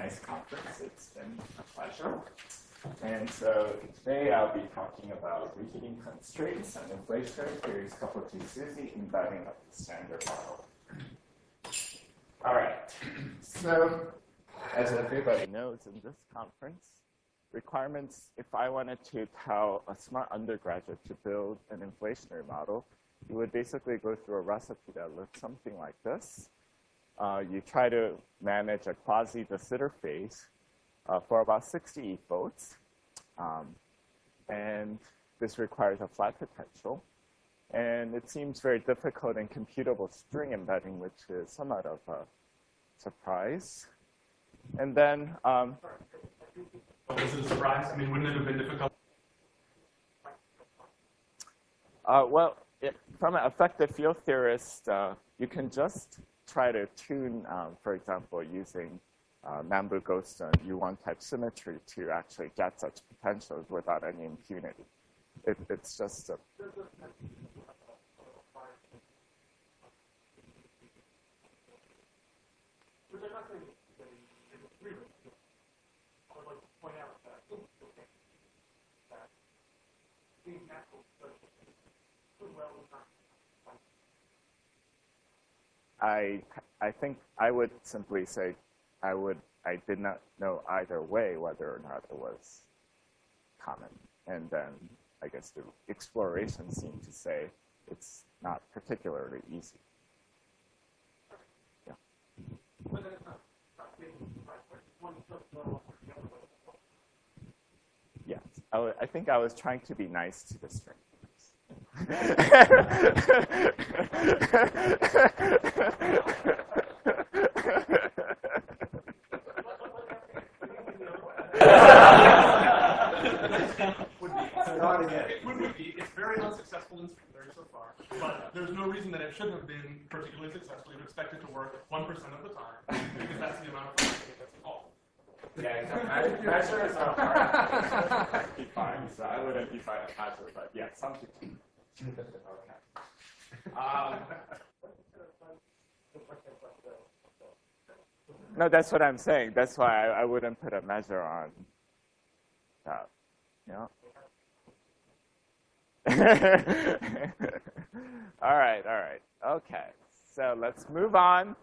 nice conference. It's been a pleasure. And so today I'll be talking about reheating constraints and inflationary theories coupled to SUSY embedding of the standard model. All right. So as everybody knows in this conference, requirements, if I wanted to tell a smart undergraduate to build an inflationary model, you would basically go through a recipe that looks something like this. You try to manage a quasi-de Sitter phase for about 60 volts. And this requires a flat potential. And it seems very difficult in computable string embedding, which is somewhat of a surprise. And then... was it a surprise? I mean, wouldn't it have been difficult? Well, from an effective field theorist, you can just try to tune, for example, using Nambu-Ghosn U1 type symmetry to actually get such potentials without any impunity. It's just a... I think I would simply say I did not know either way whether or not it was common. And then I guess the exploration seemed to say it's not particularly easy. Yeah. Yes, I think I was trying to be nice to the string. It's very unsuccessful in string theory so far, but there's no reason that it shouldn't have been particularly successful. You'd expect it to work 1% of the time, because that's the amount of time that's involved. Yeah, measures are hard to define, so I wouldn't define a measure, but yeah, something. Okay. No, that's what I'm saying. That's why I wouldn't put a measure on that. Yeah. All right. Okay. So let's move on.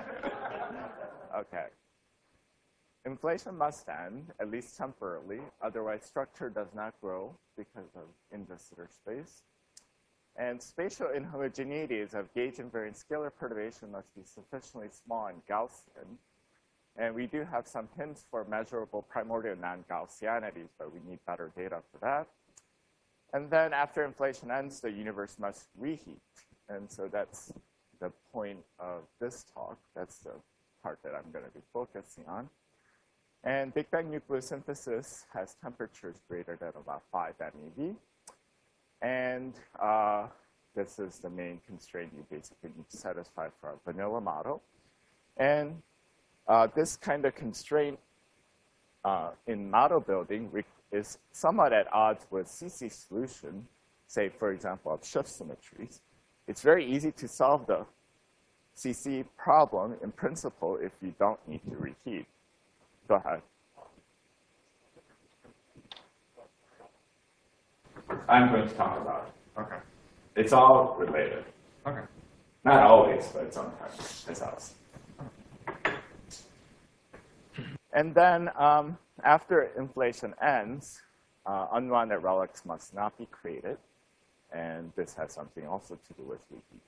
Okay. Inflation must end, at least temporarily. Otherwise, structure does not grow because of in-de Sitter space. And spatial inhomogeneities of gauge invariant scalar perturbation must be sufficiently small and Gaussian. And we do have some hints for measurable primordial non-Gaussianities, but we need better data for that. And then after inflation ends, the universe must reheat. And so that's the point of this talk. That's the part that I'm going to be focusing on. And Big Bang nucleosynthesis has temperatures greater than about 5 MeV. And this is the main constraint you basically need to satisfy for a vanilla model. And this kind of constraint in model building is somewhat at odds with CC solution, say, for example, of shift symmetries. It's very easy to solve the CC problem in principle if you don't need to reheat. Go ahead. I'm going to talk about it. Okay. It's all related. Okay. Not always, but sometimes it helps. And then after inflation ends, unwanted relics must not be created. And this has something also to do with reheat.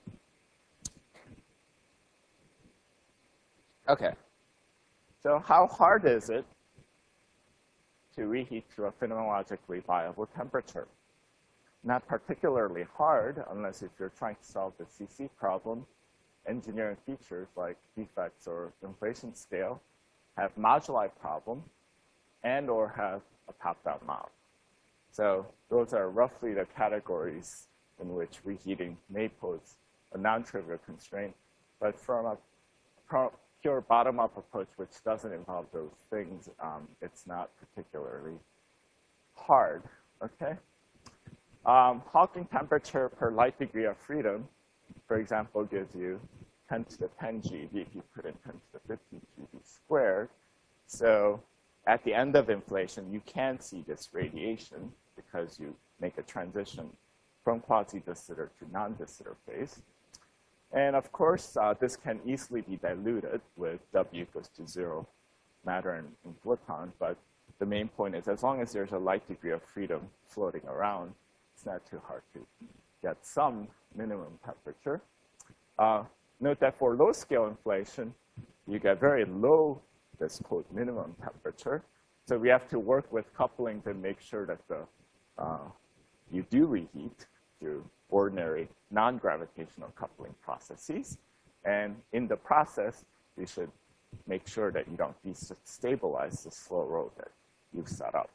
Okay. So how hard is it to reheat to a phenomenologically viable temperature? Not particularly hard, unless if you're trying to solve the CC problem. Engineering features like defects or inflation scale have moduli problem and or have a top-down model. So those are roughly the categories in which reheating may pose a non-trivial constraint. But from a pure bottom-up approach, which doesn't involve those things, it's not particularly hard, okay? Hawking temperature per light degree of freedom, for example, gives you 10 to the 10 GeV if you put in 10 to the 15 GeV squared. So at the end of inflation, you can see this radiation because you make a transition from quasi-de Sitter to non-de Sitter phase. And of course, this can easily be diluted with W equals to 0 matter and photon. But the main point is, as long as there's a light degree of freedom floating around, it's not too hard to get some minimum temperature. Note that for low-scale inflation, you get very low, this quote, minimum temperature. So we have to work with coupling to make sure that you do reheat through ordinary non-gravitational coupling processes. And in the process, you should make sure that you don't destabilize the slow roll that you've set up.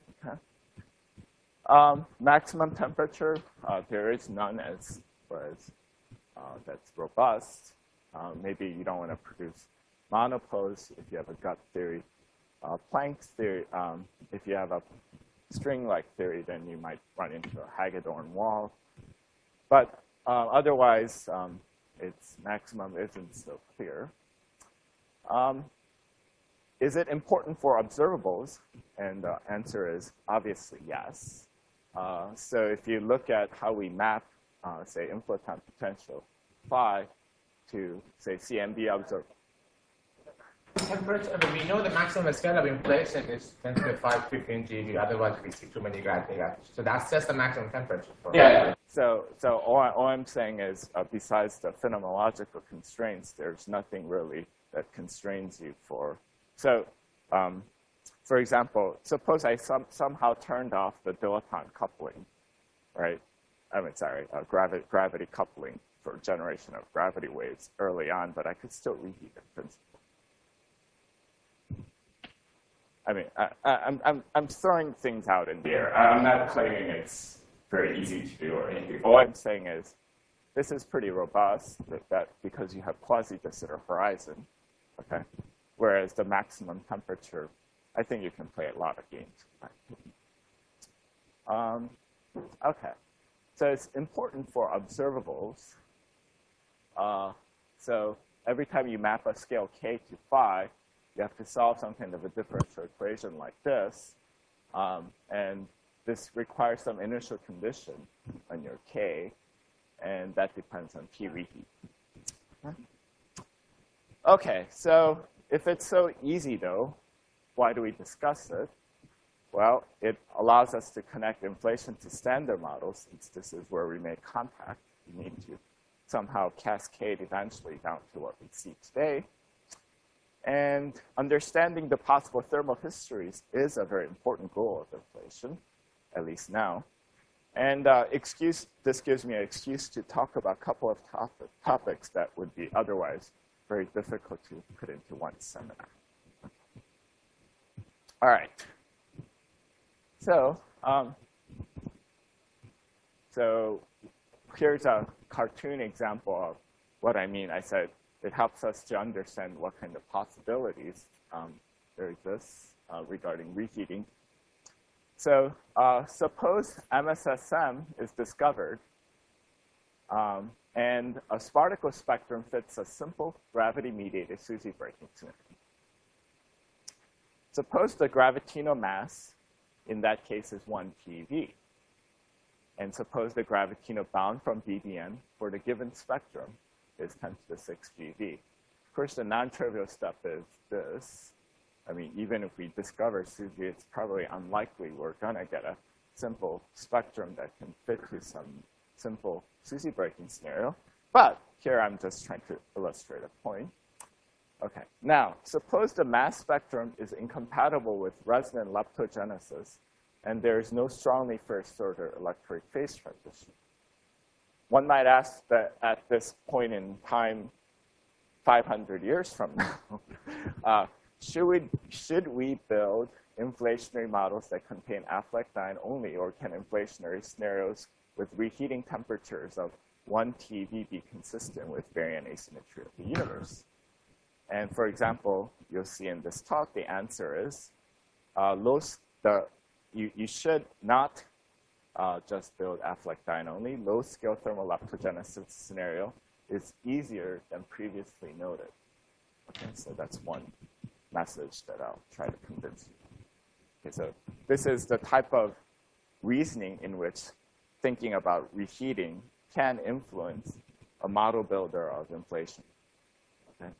Okay. Maximum temperature, there is none as far as that's robust. Maybe you don't want to produce monopoles if you have a gut theory. Planck's theory, if you have a string-like theory, then you might run into a Hagedorn wall. But otherwise, its maximum isn't so clear. Is it important for observables? And the answer is obviously yes. So if you look at how we map, say, infloton potential phi to, say, CMB observable. Temperature, we know the maximum scale of inflation is 10 to the 515 GeV, otherwise we see too many gravity. So that's just the maximum temperature. Yeah. So all I'm saying is, besides the phenomenological constraints, there's nothing really that constrains you for. So, for example, suppose I somehow turned off the dilaton coupling, right? I mean, sorry, gravity coupling for generation of gravity waves early on, but I could still reheat in principle. I mean, I'm throwing things out in the air. I'm not claiming it's very easy to do or anything. All I'm saying is this is pretty robust that because you have quasi-de Sitter horizon, okay? Whereas the maximum temperature, I think you can play a lot of games. Okay, so it's important for observables. So every time you map a scale k to phi, you have to solve some kind of a differential equation like this. And this requires some initial condition on your k, and that depends on P reheat. Okay, so if it's so easy, though, why do we discuss it? Well, it allows us to connect inflation to standard models, since this is where we make contact. We need to somehow cascade eventually down to what we see today. And understanding the possible thermal histories is a very important goal of inflation, at least now. And this gives me an excuse to talk about a couple of topics that would be otherwise very difficult to put into one seminar. All right. So here's a cartoon example of what I mean. I said it helps us to understand what kind of possibilities there exist regarding reheating. So suppose MSSM is discovered, and a sparticle spectrum fits a simple gravity-mediated SUSY breaking scenario. Suppose the gravitino mass in that case is 1 GeV. And suppose the gravitino bound from BBN for the given spectrum is 10 to the 6 GeV. Of course, the non-trivial step is this. I mean, even if we discover SUSY, it's probably unlikely we're going to get a simple spectrum that can fit to some simple SUSY breaking scenario. But here I'm just trying to illustrate a point. Okay, now suppose the mass spectrum is incompatible with resonant leptogenesis, and there is no strongly first-order electric phase transition. One might ask that at this point in time, 500 years from now, should we build inflationary models that contain Affleck-Dine only, or can inflationary scenarios with reheating temperatures of 1 TeV be consistent with variant asymmetry of the universe? And for example, you'll see in this talk, the answer is you should not just build Affleck-Dine only. Low-scale thermal leptogenesis scenario is easier than previously noted. Okay, so that's one message that I'll try to convince you. Okay, so this is the type of reasoning in which thinking about reheating can influence a model builder of inflation. Okay.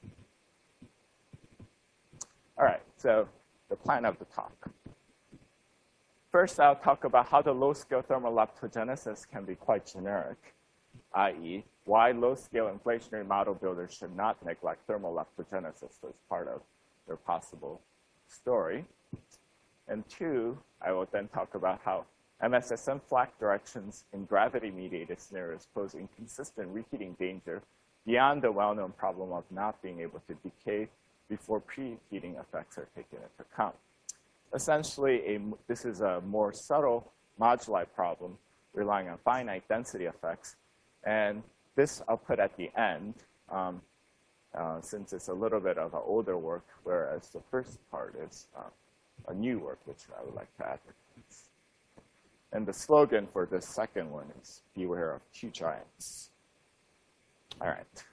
All right, so the plan of the talk. First, I'll talk about how the low-scale thermal leptogenesis can be quite generic, i.e., why low-scale inflationary model builders should not neglect thermal leptogenesis as part of their possible story. And two, I will then talk about how MSSM flak directions in gravity-mediated scenarios pose inconsistent reheating danger beyond the well-known problem of not being able to decay before preheating effects are taken into account. Essentially, this is a more subtle moduli problem relying on finite density effects. And this I'll put at the end, since it's a little bit of an older work, whereas the first part is a new work, which I would like to advertise. And the slogan for this second one is beware of two giants. All right.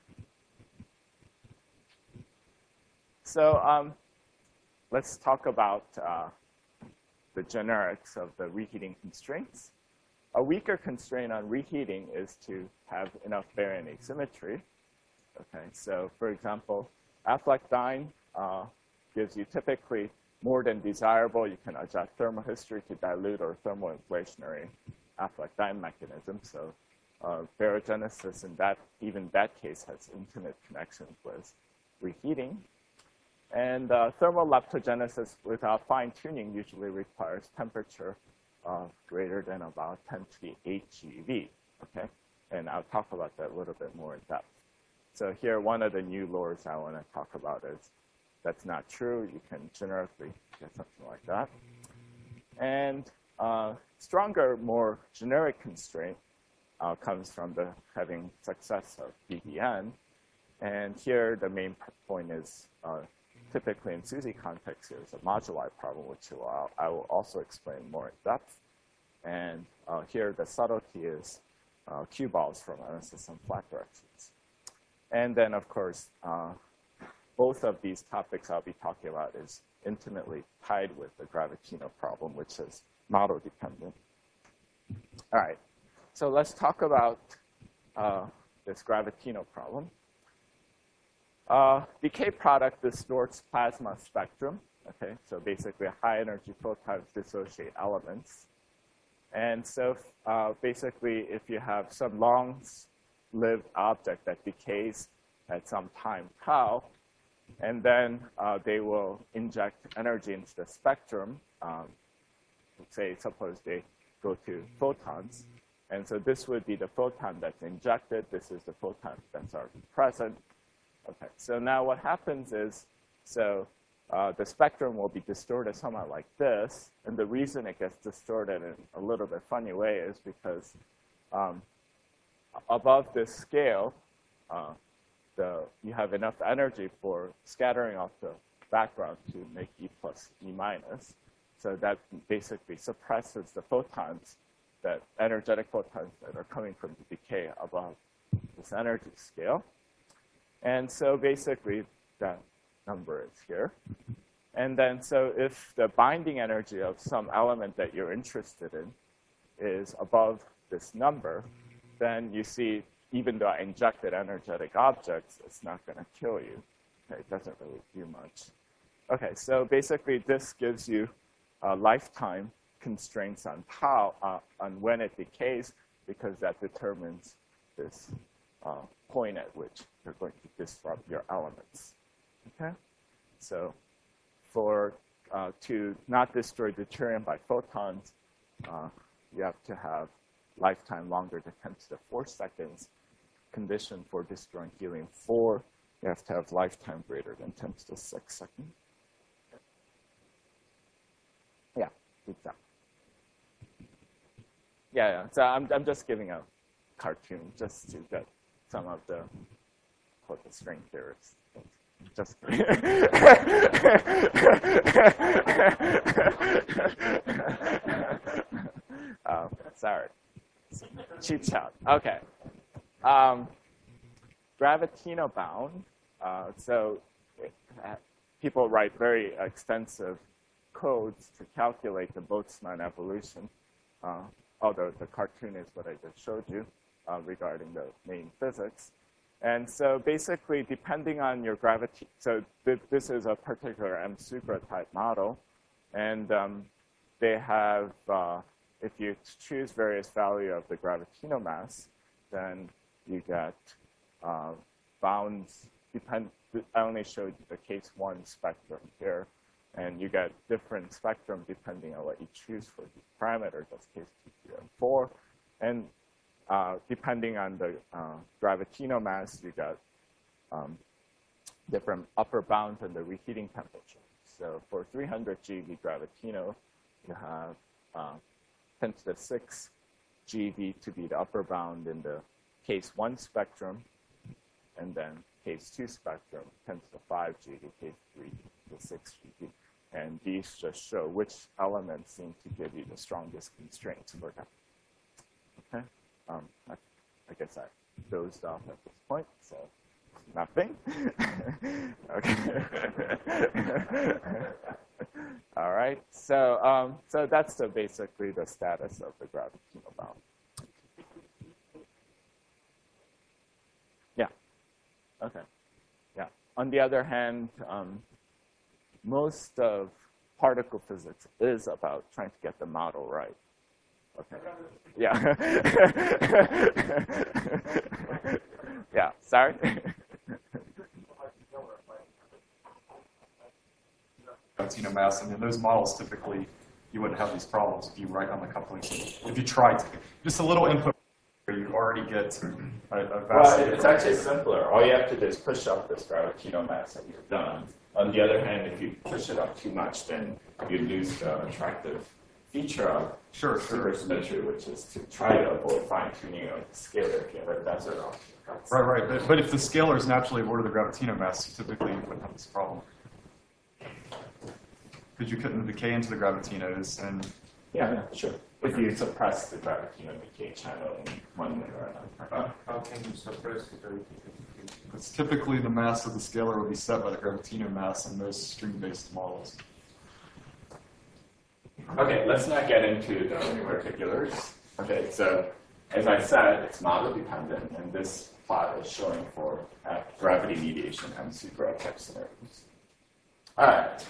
So let's talk about the generics of the reheating constraints. A weaker constraint on reheating is to have enough baryon asymmetry. Okay, so for example, Affleck-Dine gives you typically more than desirable. You can adjust thermal history to dilute or thermal inflationary Affleck-Dine mechanism. So baryogenesis in even that case has intimate connections with reheating. And thermal leptogenesis without fine-tuning usually requires temperature greater than about 10 to the 8 GeV, okay? And I'll talk about that a little bit more in depth. So here, one of the new laws I want to talk about is that's not true. You can generically get something like that. And stronger, more generic constraint comes from the having success of BDN. And here, the main point is typically in SUSY context, there's a moduli problem, which I will also explain more in depth. And here, the subtlety is cue balls from MSSM flat directions. And then, of course, both of these topics I'll be talking about is intimately tied with the Gravitino problem, which is model dependent. All right, so let's talk about this Gravitino problem. Decay product distorts plasma spectrum. Okay, so basically high energy photons dissociate elements. And so basically, if you have some long-lived object that decays at some time tau, and then they will inject energy into the spectrum, suppose they go to photons. And so this would be the photon that's injected. This is the photon that's already present. Okay, so now what happens is, so the spectrum will be distorted somewhat like this. And the reason it gets distorted in a little bit funny way is because above this scale, you have enough energy for scattering off the background to make E plus E minus. So that basically suppresses the photons, that energetic photons that are coming from the decay above this energy scale. And so basically, that number is here. And then so if the binding energy of some element that you're interested in is above this number, then you see, even though I injected energetic objects, it's not going to kill you. Okay, it doesn't really do much. Okay, so basically, this gives you lifetime constraints on tau, on when it decays, because that determines this point at which you're going to disrupt your elements. Okay, so to not destroy deuterium by photons, you have to have lifetime longer than 10 to the 4 seconds. Condition for destroying helium-4, you have to have lifetime greater than 10 to the 6 seconds. Yeah, exactly. Yeah. So I'm just giving a cartoon just to get some of the string theorists. Just sorry, cheap shot. Okay. Gravitino bound. So people write very extensive codes to calculate the Boltzmann evolution, although the cartoon is what I just showed you regarding the main physics. And so basically, depending on your gravity, so this is a particular M-Sugra type model. And they have, if you choose various value of the gravitino mass, then you get bounds, I only showed the case 1 spectrum here. And you get different spectrum depending on what you choose for these parameters, that's case 2, 3, and 4. And depending on the gravitino mass, you got different upper bounds and the reheating temperature. So for 300 GeV gravitino, you have 10 to the 6 GeV to be the upper bound in the case 1 spectrum, and then case 2 spectrum, 10 to the 5 GeV, case 3 to the 6 GeV. And these just show which elements seem to give you the strongest constraints for that. Okay. I guess I dozed off at this point, so nothing. Okay. All right. So so that's basically the status of the gravitino bound. Yeah. Okay. Yeah. On the other hand, most of particle physics is about trying to get the model right. Okay. Yeah. Yeah. Sorry. Gravitino mass, and in those models, typically, you wouldn't have these problems if you write on the coupling. If you tried to. Just a little input, you already get a vast... Well, it's actually simpler. All you have to do is push up this gravitino mass and you're done. On the other hand, if you push it up too much, then you lose the attractive feature of supersymmetry, which is to try to avoid fine-tuning of the scalar if you have a desert object. Right. But if the scalars naturally order the gravitino mass, typically you wouldn't have this problem. Because you couldn't decay into the gravitinos and... Yeah, sure. If you suppress the gravitino decay channel in one way or another. How can you suppress the gravitino decay? Because typically the mass of the scalar will be set by the gravitino mass in most string-based models. Okay, let's not get into the particulars. Okay, so as I said, it's model dependent, and this plot is showing for gravity mediation and super type scenarios. All right.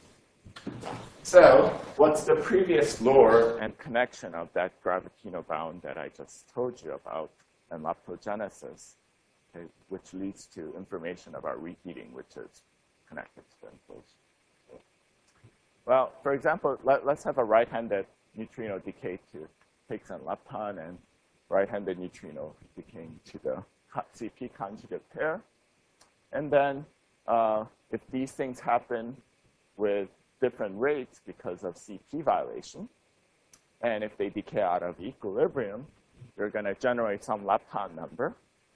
So what's the previous lore and connection of that gravitino bound that I just told you about and leptogenesis, okay, which leads to information about reheating, which is connected to the inflation. Well, for example, let's have a right-handed neutrino decay to Higgs and lepton, and right-handed neutrino decaying to the CP conjugate pair. And then if these things happen with different rates because of CP violation, and if they decay out of equilibrium, you're going to generate some lepton number,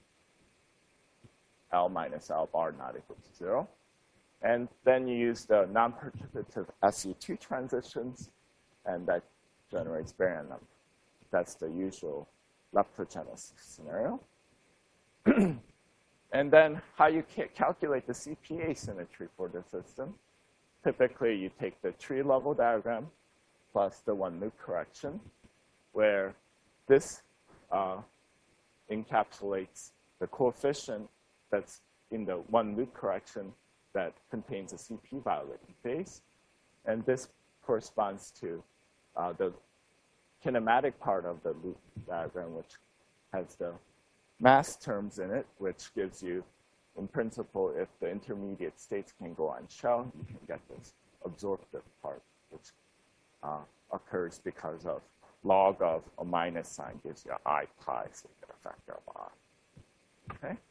L minus L bar not equal to 0. And then you use the non-perturbative SU2 transitions, and that generates baryon number. That's the usual leptogenesis scenario. And then how you calculate the CP asymmetry for the system. Typically, you take the tree level diagram plus the one loop correction, where this encapsulates the coefficient that's in the one loop correction that contains a CP violating phase. And this corresponds to the kinematic part of the loop diagram, which has the mass terms in it, which gives you, in principle, if the intermediate states can go on shell, you can get this absorptive part, which occurs because of log of a minus sign gives you I pi, so you get a factor of I. Okay?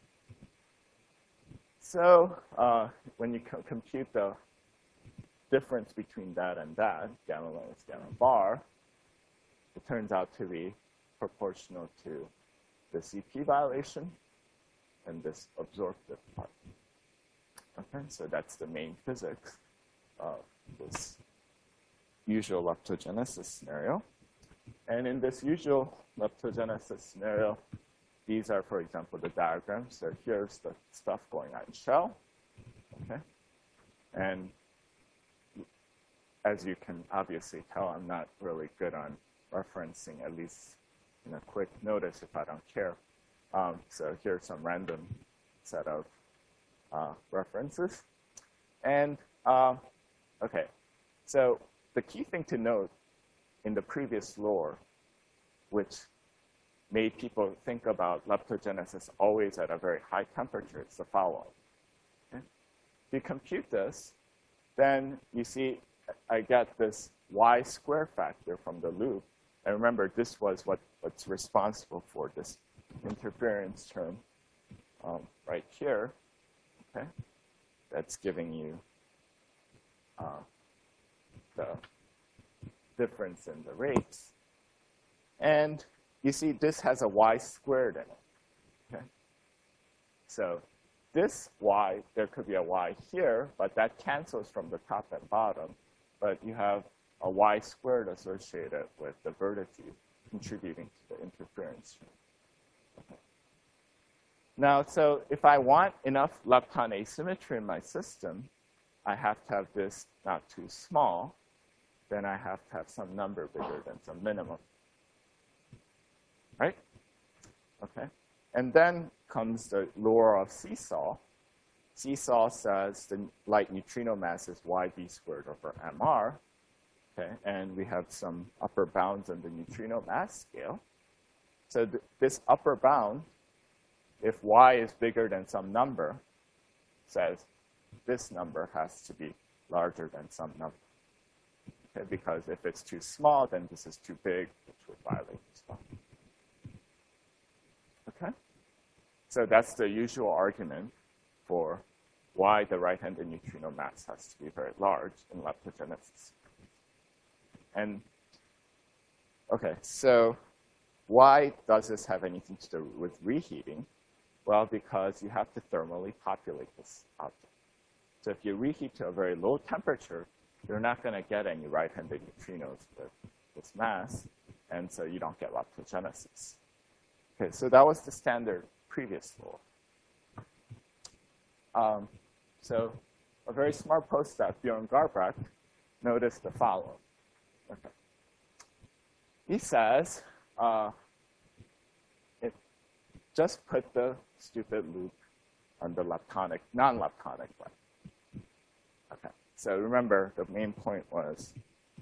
So when you compute the difference between that and that, gamma minus gamma bar, it turns out to be proportional to the CP violation and this absorptive part. Okay, so that's the main physics of this usual leptogenesis scenario. And in this usual leptogenesis scenario, these are, for example, the diagrams. So here's the stuff going on shell. Okay. And as you can obviously tell, I'm not really good on referencing, at least in a quick notice if I don't care. So here's some random set of references. And okay, so the key thing to note in the previous lore, which made people think about leptogenesis always at a very high temperature, is the following. Okay? If you compute this, then you see I get this y square factor from the loop. And remember, this was what's responsible for this interference term right here. Okay, that's giving you the difference in the rates. And you see this has a y squared in it. Okay? So this y, there could be a y here, but that cancels from the top and bottom. But you have a y squared associated with the vertitude contributing to the interference term. Okay. Now, so if I want enough lepton asymmetry in my system, I have to have this not too small. Then I have to have some number bigger than some minimum. Right? Okay. And then comes the lore of Seesaw. Seesaw says the light neutrino mass is YB squared over MR. Okay. And we have some upper bounds on the neutrino mass scale. So this upper bound, if Y is bigger than some number, says this number has to be larger than some number. Okay, because if it's too small, then this is too big, which would violate this law. Okay? So that's the usual argument for why the right-handed neutrino mass has to be very large in leptogenesis. And, okay, so why does this have anything to do with reheating? Well, because you have to thermally populate this object. So if you reheat to a very low temperature, you're not going to get any right-handed neutrinos with this mass, and so you don't get leptogenesis. Okay, so that was the standard previous law. So a very smart postdoc, Bjorn Garbrecht, noticed the following. Okay. He says, just put the stupid loop on the leptonic, non-leptonic leg. Okay. So remember, the main point was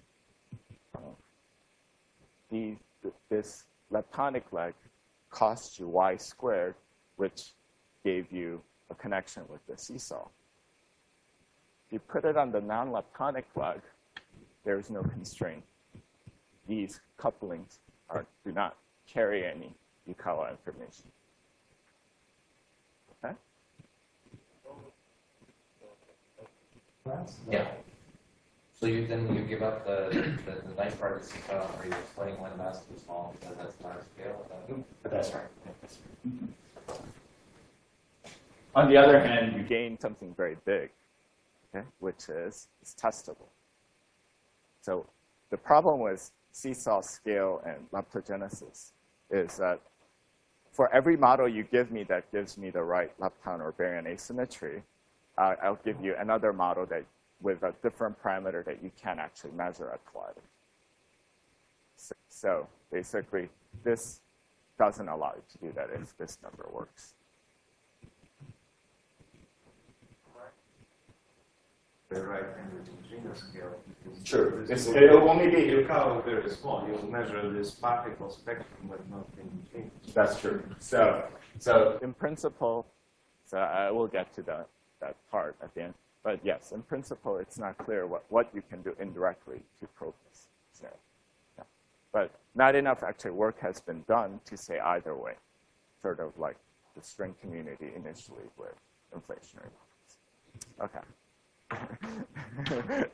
this leptonic leg cost you y squared, which gave you a connection with the seesaw. If you put it on the non-leptonic leg, there's no constraint. These couplings do not carry any Yukawa information. Okay? Yeah. So you give up the nice part of the seesaw. Are you explaining why the mass is too small because that's not a scale? That's right. On the other hand, you gain something very big, okay, which is testable. So the problem with seesaw scale and leptogenesis is that for every model you give me that gives me the right lepton or baryon asymmetry, I'll give you another model that with a different parameter that you can't actually measure at Collider. So basically, this doesn't allow you to do that if this number works. The right-handed neutrino scale. True. It'll only be. Yukawa is very small. You'll measure this particle spectrum, but not the neutrino. That's true. So in principle, so I will get to that part at the end. But yes, in principle, it's not clear what you can do indirectly to probe this scenario. Yeah. But not enough actually work has been done to say either way, sort of like the string community initially with inflationary models. Okay.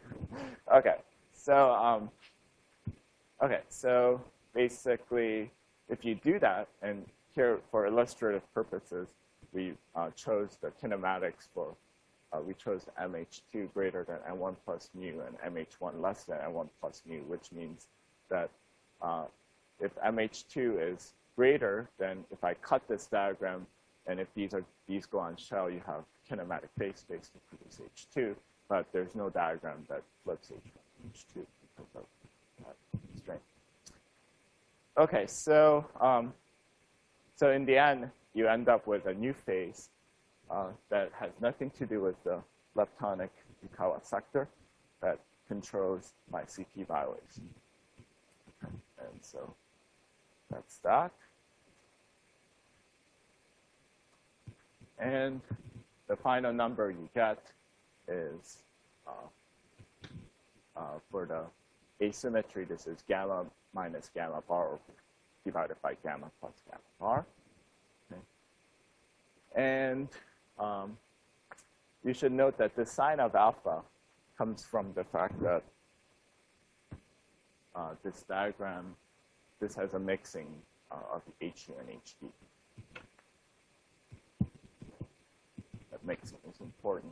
Okay, so basically, if you do that, and here for illustrative purposes, we chose the kinematics for, we chose MH2 greater than N1 plus mu and MH1 less than N1 plus mu, which means that if MH2 is greater, then if I cut this diagram, and if these go on shell, you have kinematic phase space to produce H2. but there's no diagram that flips H1, H2 because of that constraint. Okay, so so in the end, you end up with a new phase that has nothing to do with the leptonic Yukawa sector that controls my CP violation. And so that's that. And the final number you get is for the asymmetry, this is gamma minus gamma bar divided by gamma plus gamma bar. Okay. And you should note that the sign of alpha comes from the fact that this diagram, this has a mixing of HU and HD. That mixing is important.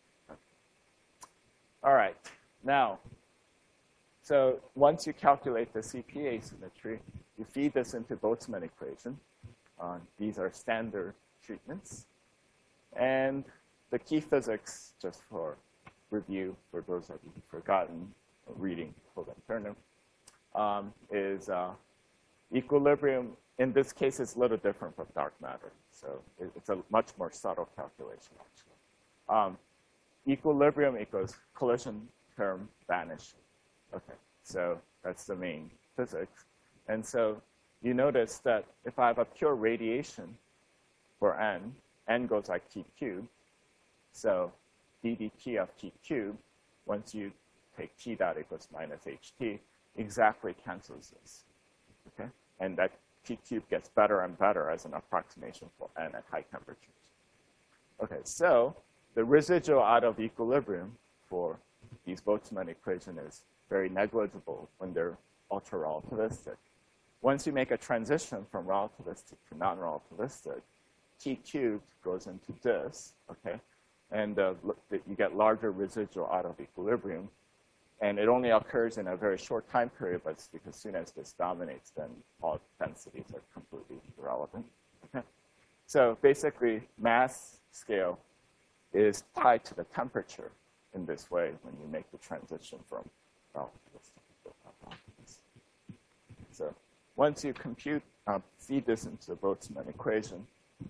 All right, now, so once you calculate the CP asymmetry, you feed this into Boltzmann equation. These are standard treatments. And the key physics, just for review, for those of you who've forgotten reading Hoag and Turner, is equilibrium. In this case, it's a little different from dark matter. So it's a much more subtle calculation, actually. Equilibrium equals collision term vanish. Okay, so that's the main physics. And so you notice that if I have a pure radiation for n goes like t cubed. So ddt of t cubed, once you take t dot equals minus ht, exactly cancels this. Okay, and that t cubed gets better and better as an approximation for n at high temperatures. Okay, so the residual out of equilibrium for these Boltzmann equation is very negligible when they're ultra-relativistic. Once you make a transition from relativistic to non-relativistic, t cubed goes into this, okay? And you get larger residual out of equilibrium. And it only occurs in a very short time period, but because as soon as this dominates, then all densities are completely irrelevant. Okay? So basically, mass scale is tied to the temperature in this way when you make the transition from relativistic to relativistic. So once you compute, feed this into the Boltzmann equation,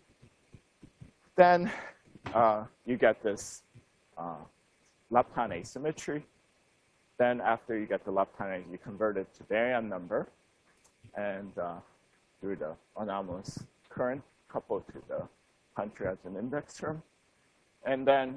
then you get this lepton asymmetry. Then after you get the lepton, you convert it to baryon number, and through the anomalous current coupled to the country as an index term. And then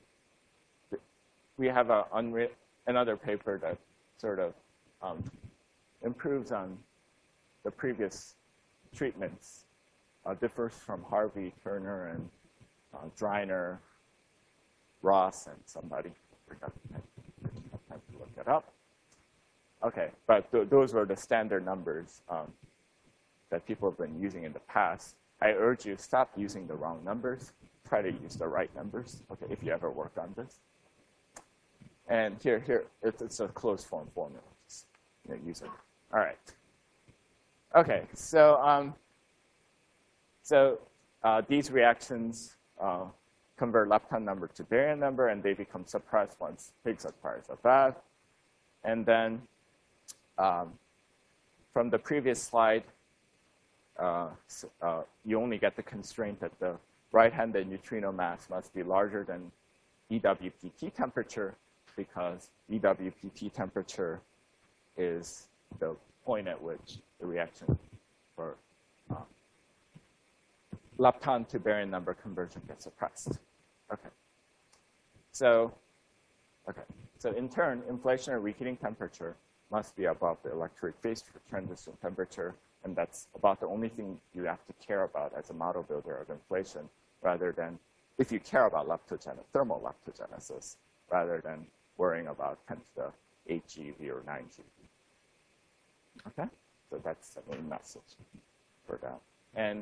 we have another paper that sort of improves on the previous treatments, differs from Harvey, Turner, and Dreiner, Ross, and somebody. I forgot time to look it up. Okay, but those were the standard numbers that people have been using in the past. I urge you, stop using the wrong numbers. Try to use the right numbers, okay, if you ever work on this. And here, it's a closed form formula. Just use it. All right. Okay, so these reactions convert lepton number to baryon number, and they become suppressed once Higgs acquires a bath. And then from the previous slide, you only get the constraint that the right-handed neutrino mass must be larger than EWPT temperature, because EWPT temperature is the point at which the reaction for lepton to baryon number conversion gets suppressed. Okay. So in turn, inflationary reheating temperature must be above the electroweak phase transition temperature, and that's about the only thing you have to care about as a model builder of inflation, rather than if you care about thermal leptogenesis, rather than worrying about 10 to the 8 GeV or 9 GeV. Okay, so that's the main message for that. And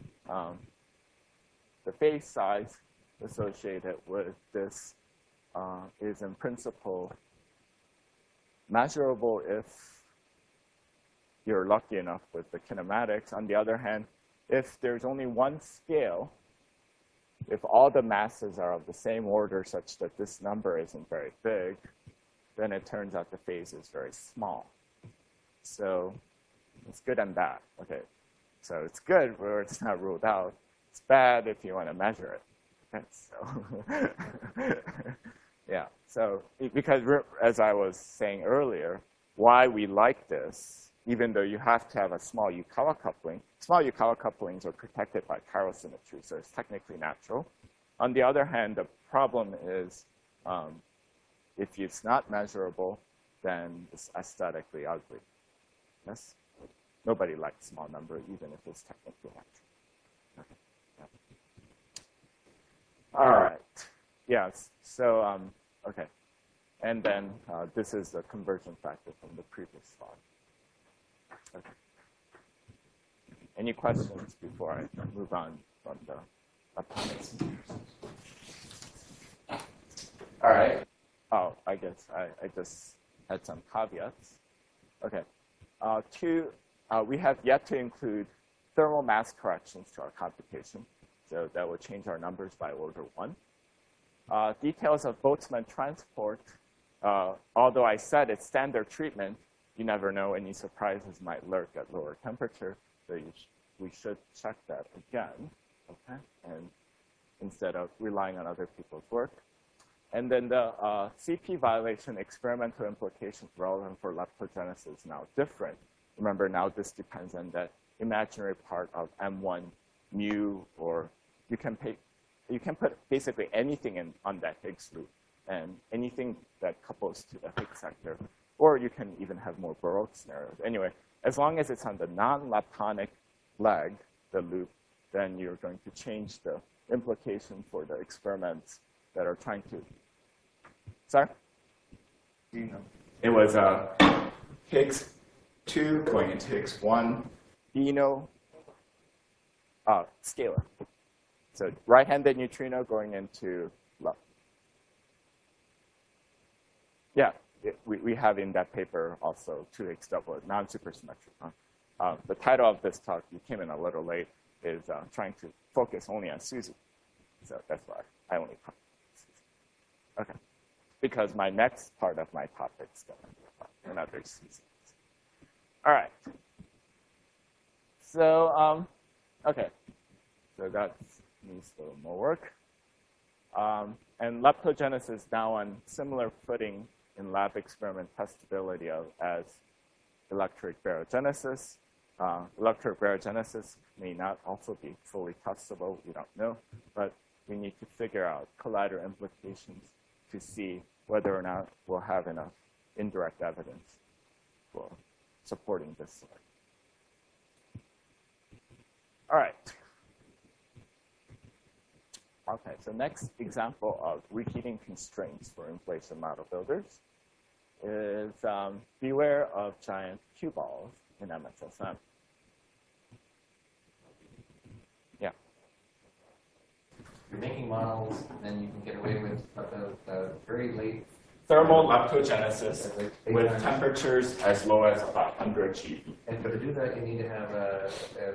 the phase size associated with this is in principle measurable if you're lucky enough with the kinematics. On the other hand, if there's only one scale if all the masses are of the same order such that this number isn't very big, then it turns out the phase is very small. So it's good and bad. Okay, so it's good where it's not ruled out. It's bad if you want to measure it. Okay, so yeah, so because as I was saying earlier, why we like this, even though you have to have a small Yukawa coupling, small Yukawa couplings are protected by chiral symmetry, so it's technically natural. On the other hand, the problem is if it's not measurable, then it's aesthetically ugly. Yes? Nobody likes small number, even if it's technically natural. Okay. Yeah. All right. Yes. So, okay. And then this is the conversion factor from the previous slide. Okay. Any questions before I move on from the appendix? All right. Oh, I guess I just had some caveats. Okay. We have yet to include thermal mass corrections to our computation. So that will change our numbers by order 1. Details of Boltzmann transport, although I said it's standard treatment, you never know, any surprises might lurk at lower temperature. So we should check that again, okay? And instead of relying on other people's work. And then the CP violation experimental implications relevant for leptogenesis is now different. Remember, now this depends on that imaginary part of M1 mu, or you can put basically anything on that Higgs loop and anything that couples to the Higgs sector, or you can even have more Baroque scenarios. Anyway, as long as it's on the non-leptonic leg, the loop, then you're going to change the implication for the experiments that are trying to. Sorry? It was Higgs 2 going into Higgs 1, Beano, scalar. So right-handed neutrino going into left. Yeah, we have in that paper also 2 Higgs doublet, non-supersymmetric. The title of this talk, you came in a little late, is trying to focus only on SUSY. So that's why I only talk about SUSY. Okay. Because my next part of my topic is going to be about another SUSY. All right. So, okay. So that needs a little more work. And leptogenesis now on similar footing in lab experiment testability as electric barogenesis. Electric barogenesis may not also be fully testable. We don't know. But we need to figure out collider implications to see whether or not we'll have enough indirect evidence for supporting this theory. All right. Okay, so next example of reheating constraints for inflation model builders is beware of giant cue balls in MSSM. Yeah. You're making models, then you can get away with the very late Thermal leptogenesis with time. temperatures as low as about 100 GeV. And to do that, you need to have a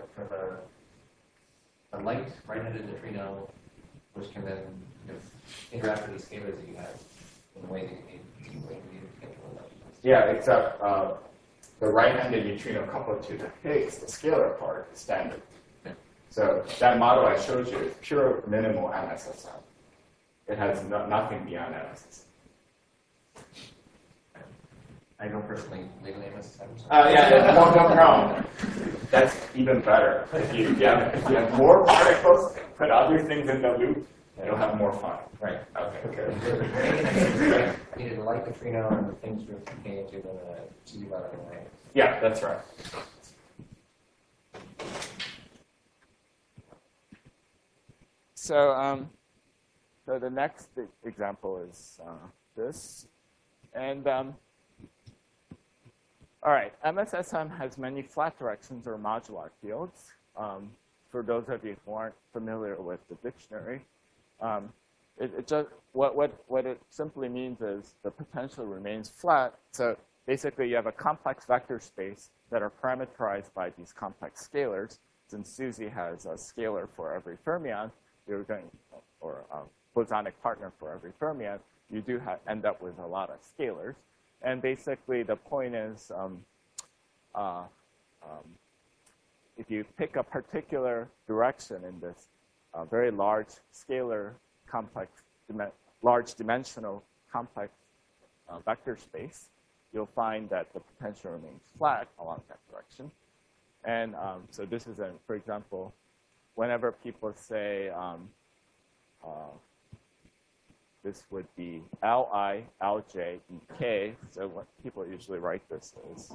light right-handed neutrino, which can then interact with the scalars that you have in the way that you need to get to the light. Yeah, except the right-handed neutrino coupled to the Higgs, the scalar part, is standard. Yeah. So that model I showed you is pure minimal MSSM. It has nothing beyond MSSM. I don't personally leave an MSSM. Yeah, no problem. That's even better. If you have more particles, put other things in the loop, you'll have more fun. Right. Okay. You need to light neutrino and the things you're thinking into the CD button anyway. Yeah, that's right. So, so the next example is this. And all right, MSSM has many flat directions or modular fields. For those of you who aren't familiar with the dictionary, it just what it simply means is the potential remains flat. So basically, you have a complex vector space that are parameterized by these complex scalars. Since SUSY has a scalar for every fermion, you're going or bosonic partner for every fermion, you do end up with a lot of scalars. And basically, the point is, if you pick a particular direction in this very large scalar complex, large dimensional complex vector space, you'll find that the potential remains flat along that direction. And so this is, for example, whenever people say this would be Li, Lj, and K, so what people usually write this is.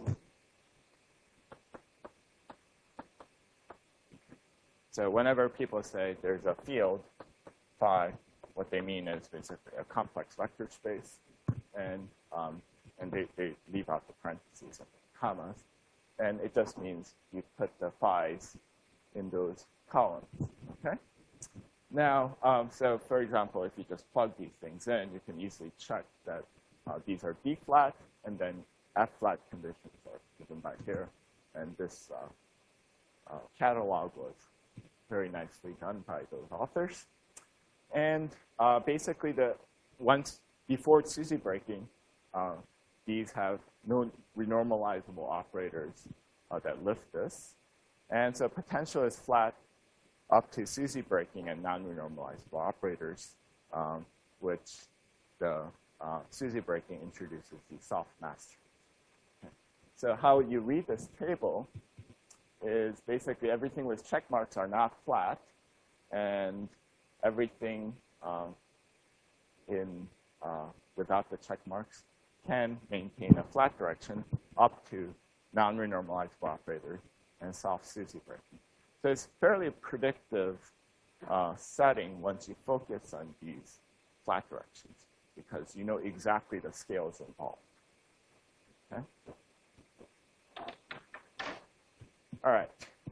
So whenever people say there's a field phi, what they mean is basically a complex vector space, and they leave out the parentheses and the commas, and it just means you put the phi's in those columns. Okay. Now, so for example, if you just plug these things in, you can easily check that these are B flat, and then F flat conditions are given by here, and this catalog was very nicely done by those authors. And basically, before SUSY breaking, these have no renormalizable operators that lift this. And so potential is flat up to SUSY breaking and non-renormalizable operators, which the SUSY breaking introduces these soft mass. Okay. So how you read this table is basically everything with check marks are not flat, and everything without the check marks can maintain a flat direction up to non-renormalizable operators and soft SUSY breaking. So it's fairly predictive setting once you focus on these flat directions, because you know exactly the scales involved. Okay? All right.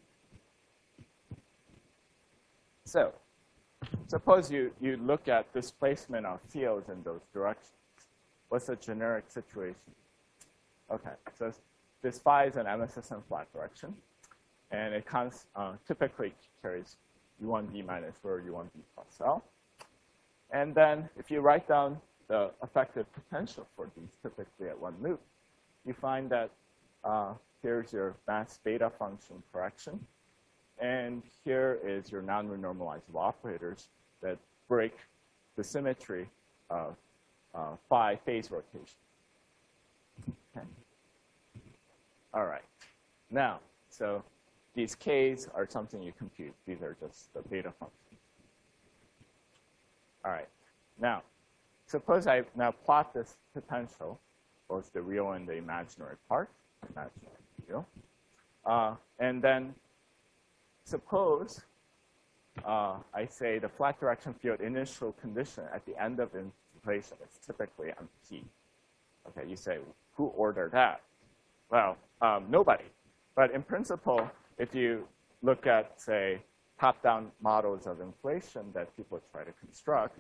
So suppose you look at displacement of fields in those directions. What's the generic situation? Okay, so this phi is an MSSM flat direction, and it typically carries U1b minus rho U1b plus L. And then if you write down the effective potential for these typically at one loop, you find that here's your mass beta function correction. And here is your non-renormalizable operators that break the symmetry of phi phase rotation. Okay. All right. Now, so these k's are something you compute. These are just the beta functions. All right. Now, suppose I now plot this potential, both the real and the imaginary part, imaginary real. And then suppose I say the flat direction field initial condition at the end of inflation is typically MP. Okay, you say, who ordered that? Well, nobody. But in principle, if you look at, say, top-down models of inflation that people try to construct,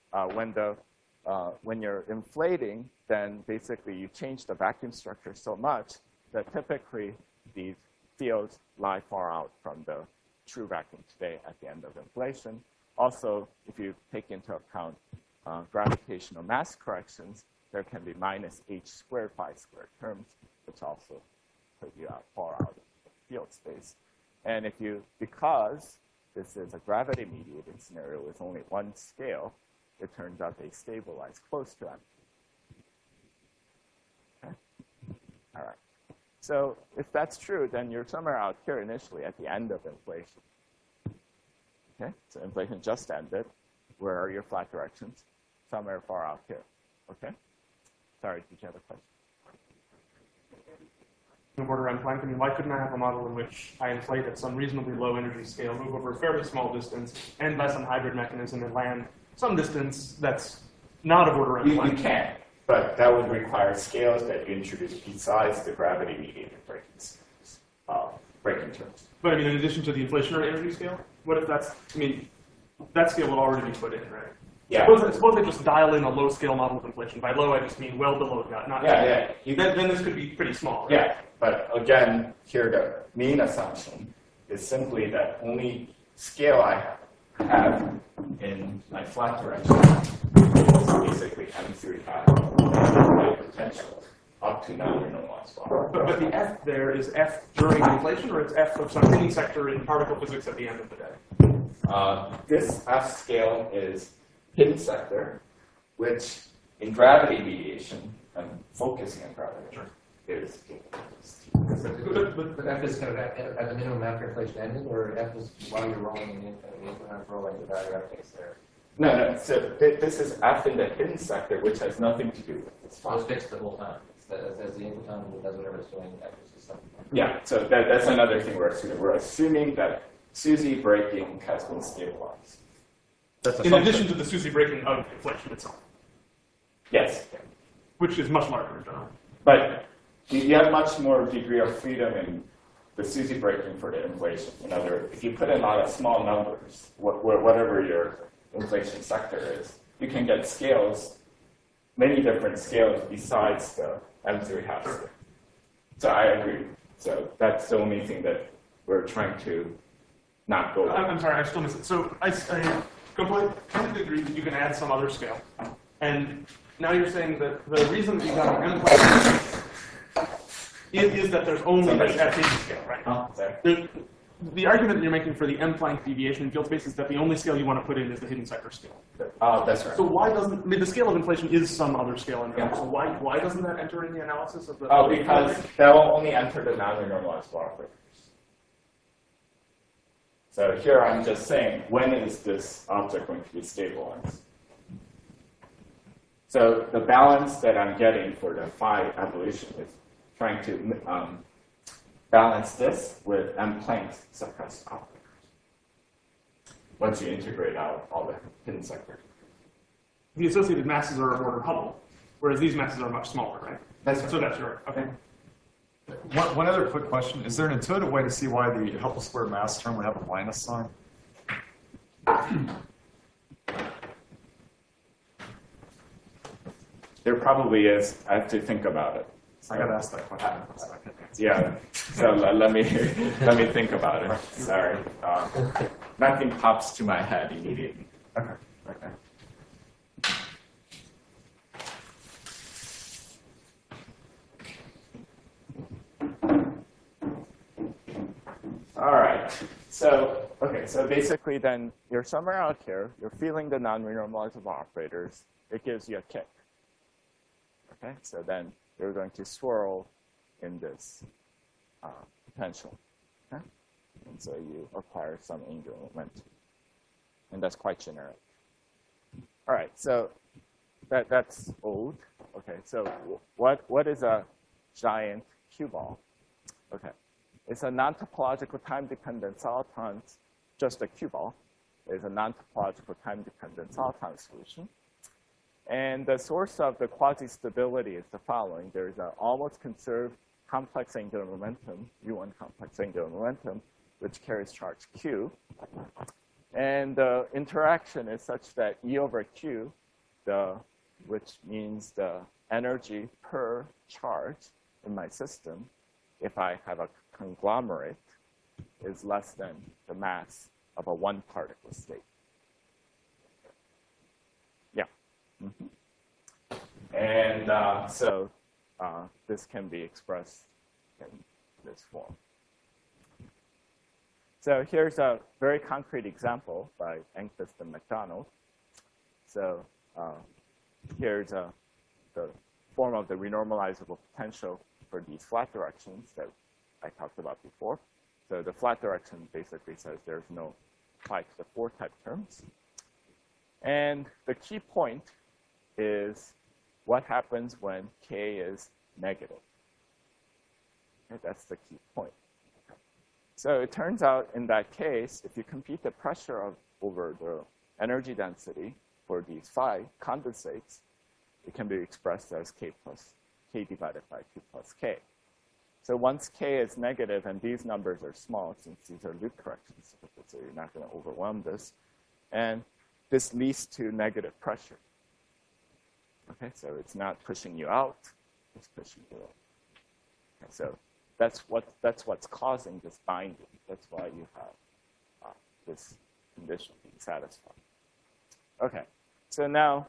when you're inflating, then basically you change the vacuum structure so much that typically these fields lie far out from the true vacuum state at the end of inflation. Also, if you take into account gravitational mass corrections, there can be minus h squared phi squared terms, which also put you out far out of the field space. And because this is a gravity-mediated scenario with only one scale, it turns out they stabilize close to empty. Okay? All right. So if that's true, then you're somewhere out here initially at the end of inflation. Okay? So inflation just ended. Where are your flat directions? Somewhere far out here. Okay? Sorry, did you have a question? Order M Planck. I mean, why couldn't I have a model in which I inflate at some reasonably low energy scale, move over a fairly small distance, and by some hybrid mechanism and land some distance that's not of order M Planck? You can, but that would require scales that you introduce besides the gravity-mediated breaking terms. But I mean, in addition to the inflationary energy scale, what if that's, I mean, that scale would already be put in, right? Yeah. Suppose I just dial in a low-scale model of inflation. By low, I just mean well below that, not yeah. Then this could be pretty small, right? Yeah, but again, here the main assumption is simply that only scale I have have in like flat direction is basically M3 potential up to non-renormalized bar. But the F there is F during inflation, or it's F of some tiny sector in particle physics at the end of the day? This F scale is hidden sector, which in gravity mediation, I'm focusing on gravity, is But F is kind of at the minimum after inflation ended, or F is while you're rolling in the increment rolling the value updates there? No. So this is F in the hidden sector, which has nothing to do with this. So it's fixed the whole time. As the input time does whatever it's doing, F is just something. Yeah, so that's another thing we're assuming. We're assuming that SUSY breaking has been stabilized. In addition to the SUSY breaking of inflation itself, Yes, which is much larger in general. but you have much more degree of freedom in the SUSY breaking for the inflation. In other words, if you put in a lot of small numbers, whatever your inflation sector is, you can get scales, many different scales besides the M3 half scale. So I agree. So that's the only thing that we're trying to not go. I'm sorry, I still missed it. So I completely agree that you can add some other scale. And now you're saying that the reason that you got an M plane is that there's only this F scale, right? Sorry. The argument that you're making for the M-Planck deviation in field space is that the only scale you want to put in is the hidden sector scale. That's right. So why doesn't, I mean, the scale of inflation is some other scale in there, so why doesn't that enter in the analysis of the... Oh, because that will only enter the non-renormalized bar operators. So here I'm just saying, when is this object going to be stabilized? So the balance that I'm getting for the phi evolution is trying to balance this with M-Planck suppressed operators. Once you integrate out all the hidden sectors. The associated masses are of order Hubble, whereas these masses are much smaller, right? That's right. So that's your, okay. One other quick question. Is there an intuitive way to see why the Hubble square mass term would have a minus sign? There probably is. I have to think about it. I got to ask that question in a second. Yeah. So let me think about it. Sorry. Nothing pops to my head immediately. Okay. All right. So basically then you're somewhere out here, you're feeling the non-renormalizable operators, it gives you a kick. Okay, so then you're going to swirl in this potential. Okay? And so you acquire some angular momentum. And that's quite generic. All right, so that's old. Okay, so what is a giant cue ball? Okay. It's a non-topological time-dependent soliton, just a cue ball. It's a non-topological time-dependent soliton solution. And the source of the quasi-stability is the following. There's an almost conserved complex angular momentum, U1 complex angular momentum, which carries charge Q. And the interaction is such that E over Q, which means the energy per charge in my system, if I have a conglomerate, is less than the mass of a one particle state. Yeah. Mm-hmm. And so this can be expressed in this form. So here's a very concrete example by Enquist and McDonald. So here's the form of the renormalizable potential for these flat directions that I talked about before. So the flat direction basically says there's no phi to the 4 type terms. And the key point is what happens when k is negative. Okay, that's the key point. So it turns out in that case, if you compute the pressure over the energy density for these phi condensates, it can be expressed as k divided by 2 plus k. So once k is negative, and these numbers are small, since these are loop corrections, so you're not going to overwhelm this, and this leads to negative pressure. Okay, so it's not pushing you out, it's pushing you in. Okay, so that's what's causing this binding. That's why you have this condition being satisfied. Okay, so now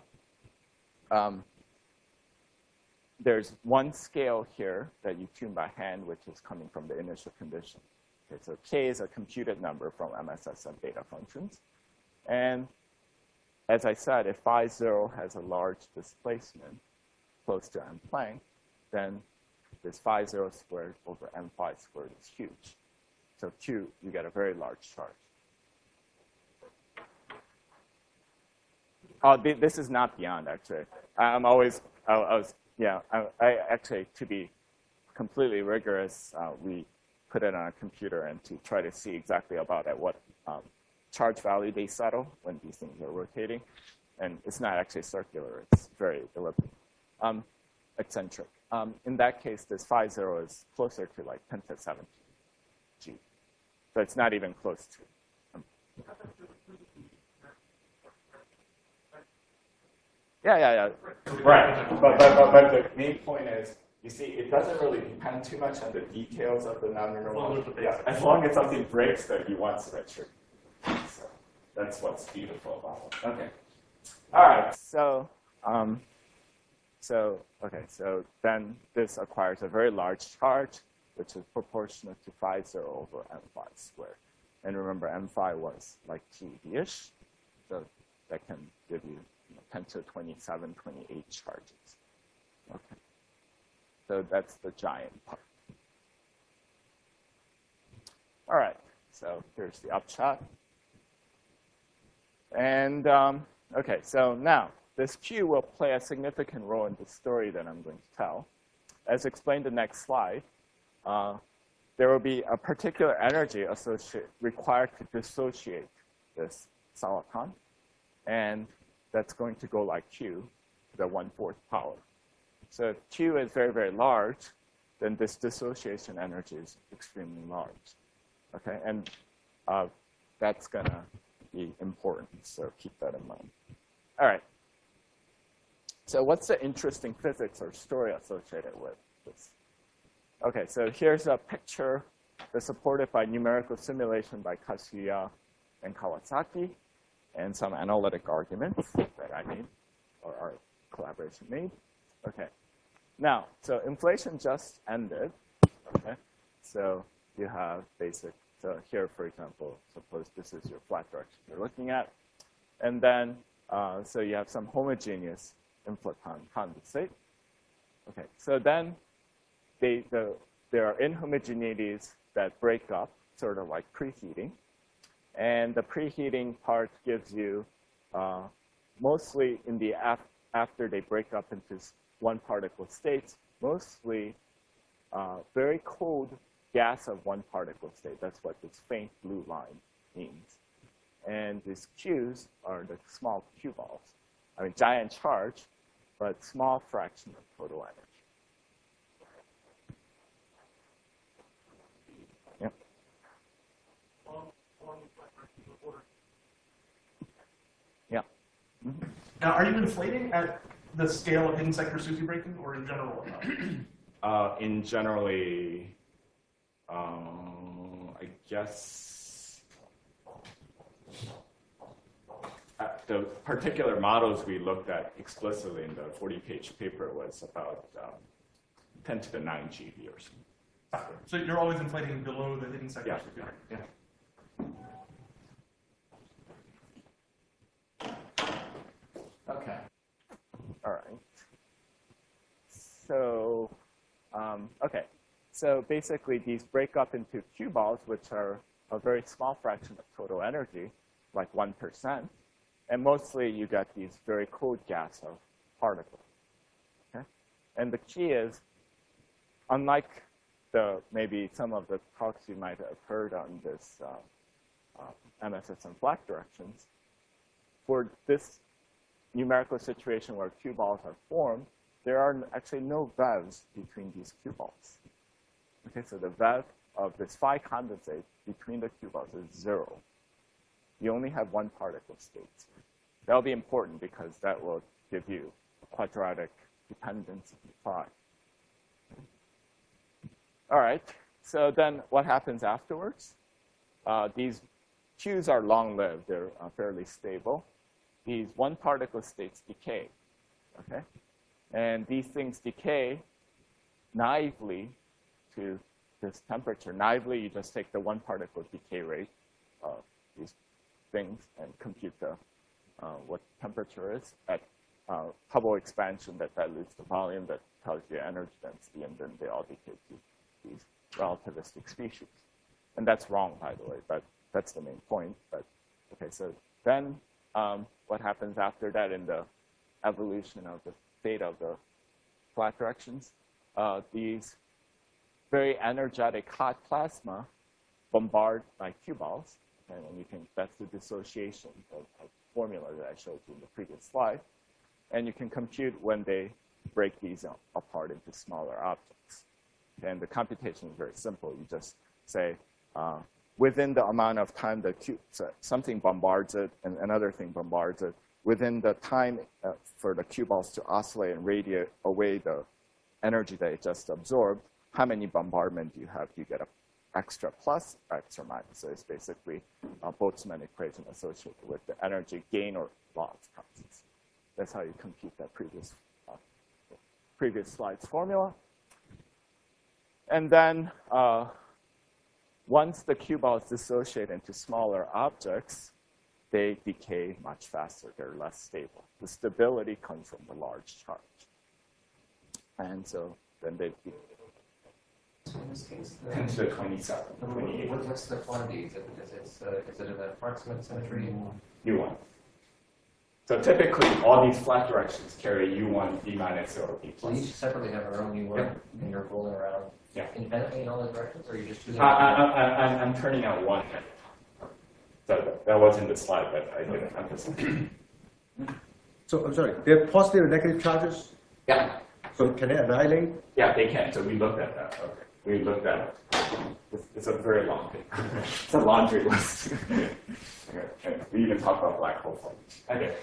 there's one scale here that you tune by hand, which is coming from the initial condition. Okay, so K is a computed number from MSS and beta functions. And as I said, if phi 0 has a large displacement close to m Planck, then this phi 0 squared over m phi squared is huge. So Q, you get a very large charge. Oh, this is not beyond, actually. I actually, to be completely rigorous, we put it on a computer and to try to see exactly about at what charge value they settle when these things are rotating. And it's not actually circular. It's very eccentric. In that case, this phi 0 is closer to like 10 to 17 G. So it's not even close to. Yeah. Right. But the main point is, you see, it doesn't really depend too much on the details of the non-neural. Yeah, as long as something breaks, then you want symmetry. So that's what's beautiful about it. Okay. All right. So then this acquires a very large charge, which is proportional to phi 0 over m phi squared. And remember, m phi was like TeV-ish, so that can give you 10 to 27, 28 charges. Okay. So that's the giant part. All right. So here's the upshot. And okay, so now this Q will play a significant role in the story that I'm going to tell. As explained in the next slide, there will be a particular energy required to dissociate this soliton. And that's going to go like Q to the 1/4 power. So if Q is very, very large, then this dissociation energy is extremely large. Okay, and that's going to be important, so keep that in mind. All right. So what's the interesting physics or story associated with this? Okay, so here's a picture that's supported by numerical simulation by Kasuya and Kawasaki, and some analytic arguments that I made, or our collaboration made. Okay. Now, so inflation just ended. Okay. So you have so here, for example, suppose this is your flat direction you're looking at. And then, so you have some homogeneous inflaton condensate. Okay. So then there are inhomogeneities that break up, sort of like preheating. And the preheating part gives you mostly in the after they break up into one particle states, mostly very cold gas of one particle state. That's what this faint blue line means. And these Qs are the small Q balls. I mean, giant charge, but small fraction of total energy. Mm-hmm. Now, are you inflating at the scale of hidden sector SUSY breaking, or in general? In generally, I guess the particular models we looked at explicitly in the 40-page paper was about 10 to the 9 GeV or something. So you're always inflating below the hidden sector SUSY breaking? Yeah. Okay. All right. So, okay. So basically, these break up into Q balls, which are a very small fraction of total energy, like 1%. And mostly, you get these very cold gas of particles. Okay? And the key is, unlike maybe some of the talks you might have heard on this MSS and black directions, for this numerical situation where Q balls are formed, there are actually no VEVs between these Q balls. Okay, so the VEV of this phi condensate between the Q balls is 0. You only have one particle state. That will be important because that will give you a quadratic dependence of phi. All right, so then what happens afterwards? These Qs are long-lived. They're fairly stable. These one-particle states decay, okay? And these things decay naively to this temperature. Naively, you just take the one-particle decay rate of these things and compute the what temperature is at Hubble expansion that dilutes the volume, that tells you energy density, and then they all decay to these relativistic species. And that's wrong, by the way, but that's the main point. But okay, so then what happens after that in the evolution of the state of the flat directions? These very energetic hot plasma bombard by Q balls, and you can, that's the dissociation of formula that I showed you in the previous slide. And you can compute when they break these apart into smaller objects. And the computation is very simple. You just say, within the amount of time that something bombards it and another thing bombards it, within the time for the Q balls to oscillate and radiate away the energy that it just absorbed, how many bombardment do you have? Do you get an extra plus or extra minus? So it's basically a Boltzmann equation associated with the energy gain or loss constants. That's how you compute that previous slide's formula. And then once the Q balls dissociate into smaller objects, they decay much faster. They're less stable. The stability comes from the large charge. And so then they decay. So in this case, 10 to the 27, 28. What's the quantity? Is it an approximate symmetry? U1. So typically, all these flat directions carry U1, V minus, or V So plus. each separately have their own U1, and you're rolling around independently in all the directions, or are you just choosing? I'm turning out one. So that was in the slide, but I didn't emphasize. So I'm sorry, they're positive and negative charges? Yeah. So can they annihilate? Yeah, they can. So we looked at that. Okay. We looked at it. It's a very long thing. It's a laundry list. Okay. We even talk about black hole forms. Okay.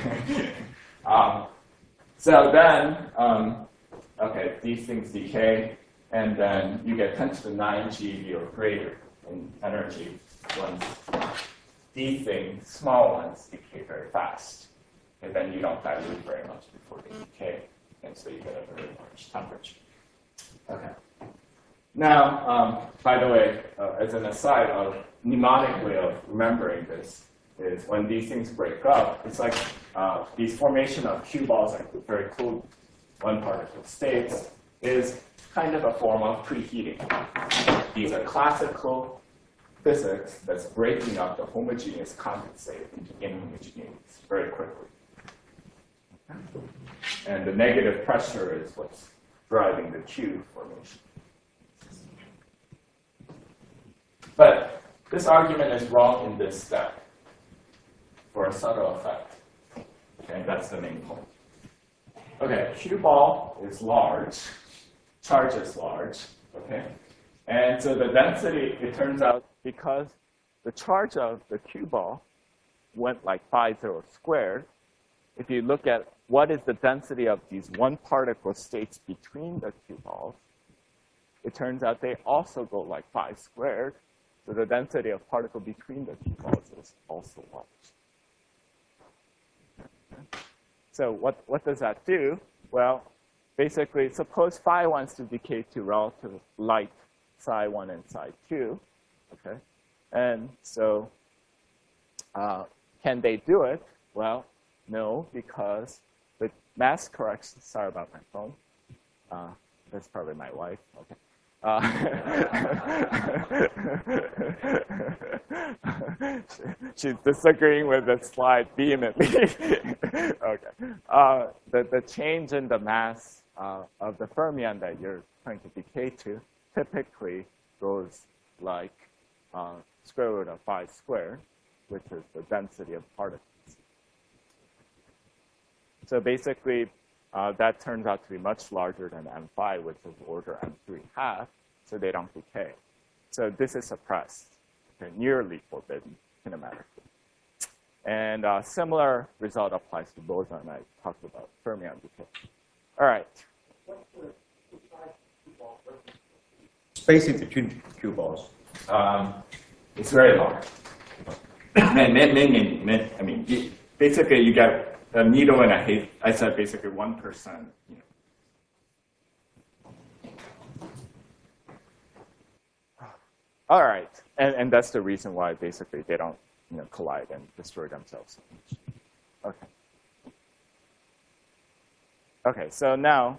So then, okay, these things decay, and then you get 10 to the 9 GeV or greater in energy once these things, small ones, decay very fast. And then you don't dilute very much before they decay. And so you get a very large temperature. Okay. Now, by the way, as an aside, a mnemonic way of remembering this is when these things break up, it's like these formation of Q balls, like very cool one-particle states, is kind of a form of preheating. These are classical physics that's breaking up the homogeneous condensate into inhomogeneous very quickly. And the negative pressure is what's driving the Q formation. But this argument is wrong in this step for a subtle effect. Okay, that's the main point. Okay, Q ball is large, charge is large, okay? And so the density, it turns out, because the charge of the Q ball went like 5-0 squared, if you look at what is the density of these one-particle states between the Q balls, it turns out they also go like 5 squared. So the density of particle between the Q balls is also large. So what does that do? Well, basically, suppose phi wants to decay to relative light psi 1 and psi 2. Okay? And so can they do it? Well, no, because the mass correction, sorry about my phone. That's probably my wife. Okay. She's disagreeing with the slide vehemently. Okay. The change in the mass of the fermion that you're trying to decay to typically goes like square root of phi squared, which is the density of particles. So basically, that turns out to be much larger than M5, which is order M3.5, so they don't decay. So this is suppressed, okay, nearly forbidden kinematically. And similar result applies to boson. I talked about fermion decay. All right. Spacing between Q balls. It's very large. Many. I mean, basically you get a needle and a hay. I said basically 1%. You know. All right, and that's the reason why basically they don't collide and destroy themselves so much. Okay. Okay, so now,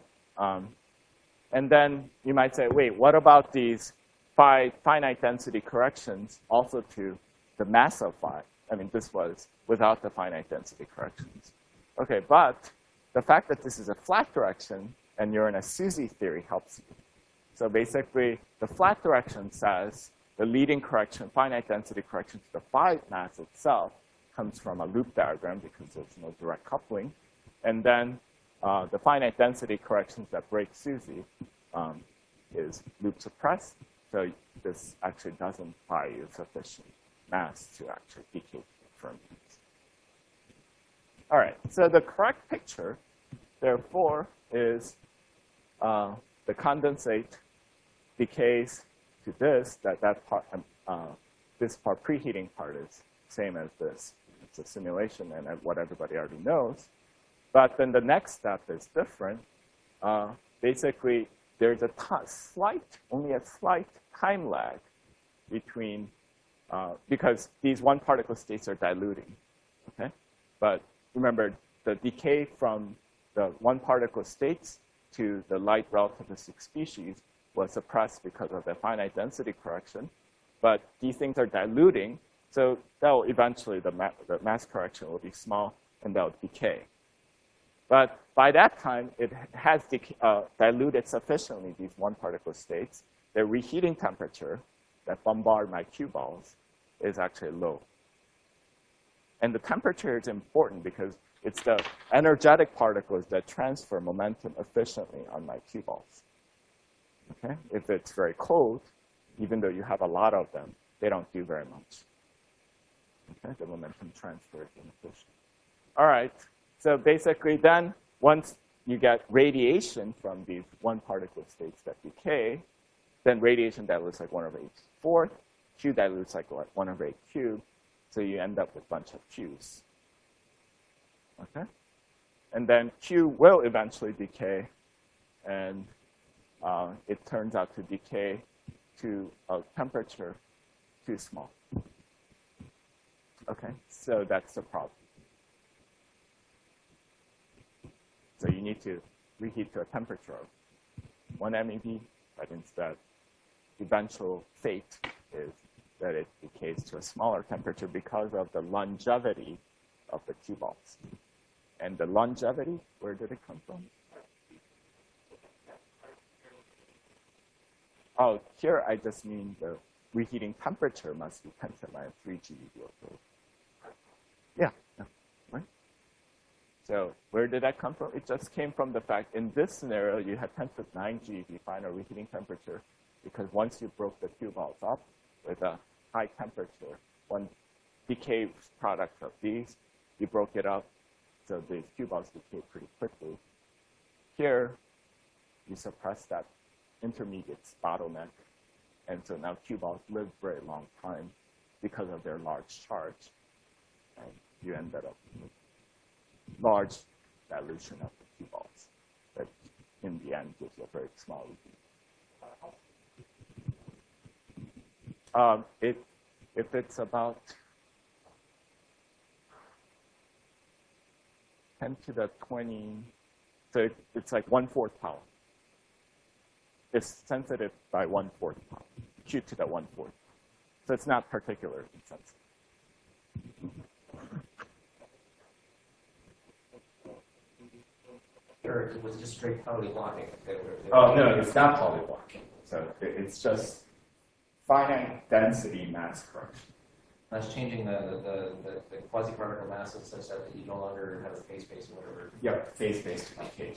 and then you might say, wait, what about these finite density corrections also to the mass of phi? I mean, this was without the finite density corrections. Okay, but the fact that this is a flat direction and you're in a SUSY theory helps you. So basically, the flat direction says the leading correction, finite density correction to the phi mass itself comes from a loop diagram because there's no direct coupling. And then the finite density corrections that break SUSY is loop suppressed. So this actually doesn't buy you sufficient mass to actually decay fermions. All right, so the correct picture, therefore, is the condensate decays to this, this part, preheating part is same as this. It's a simulation and what everybody already knows. But then the next step is different. Basically, there's a only a slight time lag between, because these one particle states are diluting, okay? But remember, the decay from the one particle states to the light relativistic species was suppressed because of the finite density correction. But these things are diluting, so that will eventually, the mass correction will be small, and that will decay. But by that time, it has diluted sufficiently these one particle states. Their reheating temperature that bombard my cue balls is actually low. And the temperature is important because it's the energetic particles that transfer momentum efficiently on my cue balls. Okay? If it's very cold, even though you have a lot of them, they don't do very much. Okay? The momentum transfer is inefficient. All right. So basically then, once you get radiation from these one particle states that decay, then radiation dilutes like 1/8, Q dilutes like 1/8 cubed, so you end up with a bunch of Qs. Okay? And then Q will eventually decay, and it turns out to decay to a temperature too small. Okay? So that's the problem. So you need to reheat to a temperature of 1 MeV, but instead, eventual fate is that it decays to a smaller temperature because of the longevity of the cue balls. And the longevity, where did it come from? Oh, here I just mean the reheating temperature must be 10 to the minus 3 GeV or so. Yeah, right? So where did that come from? It just came from the fact in this scenario, you had 10 to the 9 GeV final reheating temperature because once you broke the cue balls up with a high temperature, one decay product of these, you broke it up, so these cue balls decay pretty quickly. Here, you suppress that intermediate bottleneck, and so now cue balls live for a long time because of their large charge, and you ended up with large dilution of the cue balls that in the end gives you a very small reheating. If it's about 10 to the 20, so it's like 1/4 power. It's sensitive by 1/4 power, Q to the 1/4. So it's not particularly sensitive. Or it was just straight Pauli blocking. Oh, no, it's not Pauli blocking. So it's just finite density mass correction. That's changing the quasi-particle masses such that you no longer have a phase space or whatever. Yep, phase-based decay.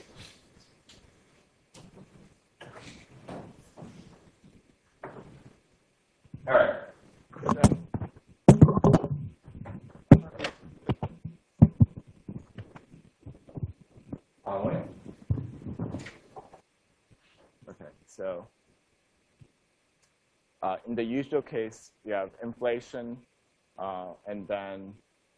All right. Following. Okay, so in the usual case, you have inflation and then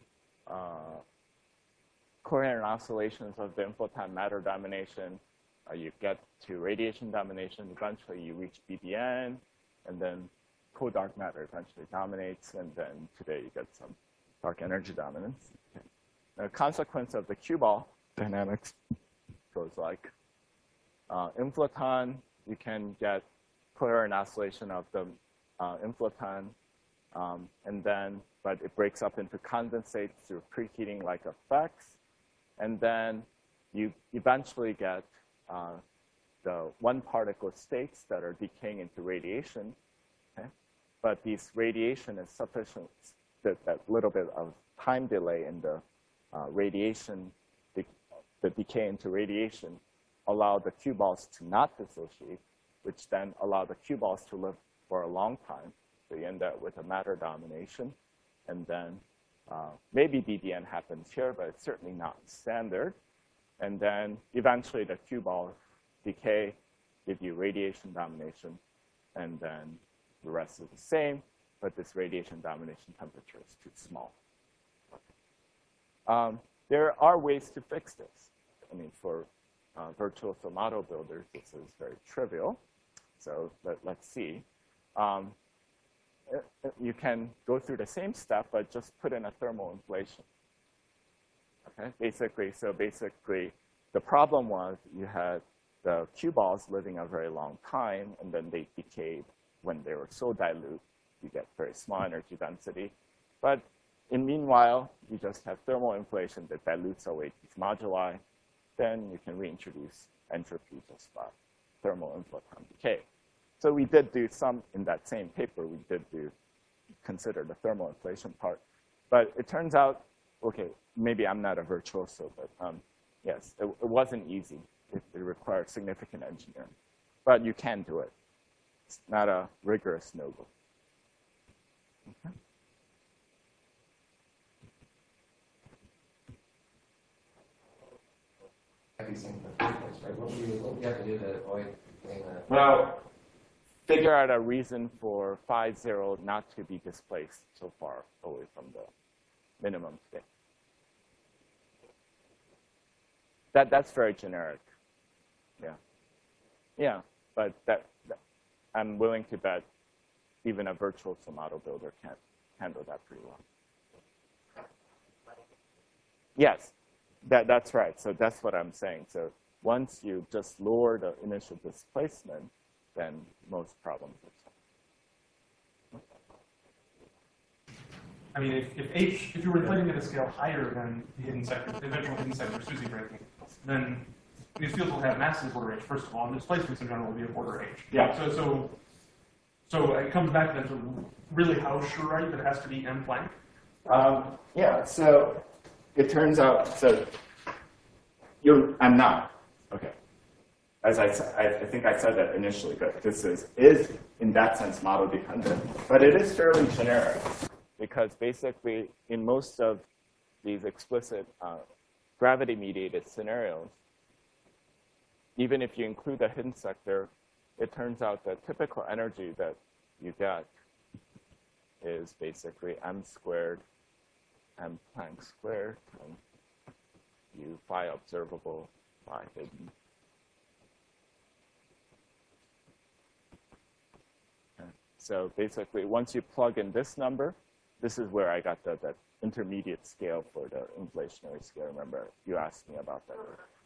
coherent oscillations of the infotime matter domination. You get to radiation domination. Eventually, you reach BDN, and then cold dark matter eventually dominates, and then today you get some dark energy dominance. Okay. The consequence of the cue ball dynamics goes like inflaton. You can get coherent oscillation of the inflaton, and then, but it breaks up into condensates through preheating-like effects, and then you eventually get the one-particle states that are decaying into radiation. Okay? But these radiation is sufficient, that little bit of time delay in the radiation, the decay into radiation, allow the cue balls to not dissociate, which then allow the cue balls to live for a long time. So you end up with a matter domination. And then maybe BDN happens here, but it's certainly not standard. And then eventually the cue balls decay, give you radiation domination, and then the rest is the same, but this radiation domination temperature is too small. There are ways to fix this. I mean, for virtuoso model builders, this is very trivial. So let's see. You can go through the same step, but just put in a thermal inflation. Okay, basically, the problem was you had the cue balls living a very long time, and then they decayed when they were so dilute. You get very small energy density. But in meanwhile, you just have thermal inflation that dilutes away these moduli. Then you can reintroduce entropy just by thermal inflaton decay. So we did do some, in that same paper, we did consider the thermal inflation part. But it turns out, okay, maybe I'm not a virtuoso, but yes, it wasn't easy. It required significant engineering. But you can do it. It's not a rigorous no-go. Okay. These things in the first place, right? What do you have to do to avoid getting that? Well, figure out a reason for phi 0 not to be displaced so far away from the minimum state. That's very generic. Yeah. Yeah, but I'm willing to bet even a virtuoso model builder can't handle that pretty well. Yes, that's right. So that's what I'm saying. So once you just lower the initial displacement, then most problems are solved. I mean, if you were inflating at a scale higher than the hidden sector, the eventual hidden sector SUSY breaking, then these fields will have masses of order h, first of all, and displacements in general will be of order h. Yeah. So it comes back then to really how sure are you that it has to be M Planck? Yeah, so it turns out, I'm not. Okay. As I think I said that initially, but this is in that sense model dependent, but it is fairly generic because basically in most of these explicit gravity mediated scenarios, even if you include the hidden sector, it turns out that typical energy that you get is basically m squared, m Planck squared, and u phi observable, phi hidden. Okay. So basically, once you plug in this number, this is where I got that intermediate scale for the inflationary scale. Remember, you asked me about that.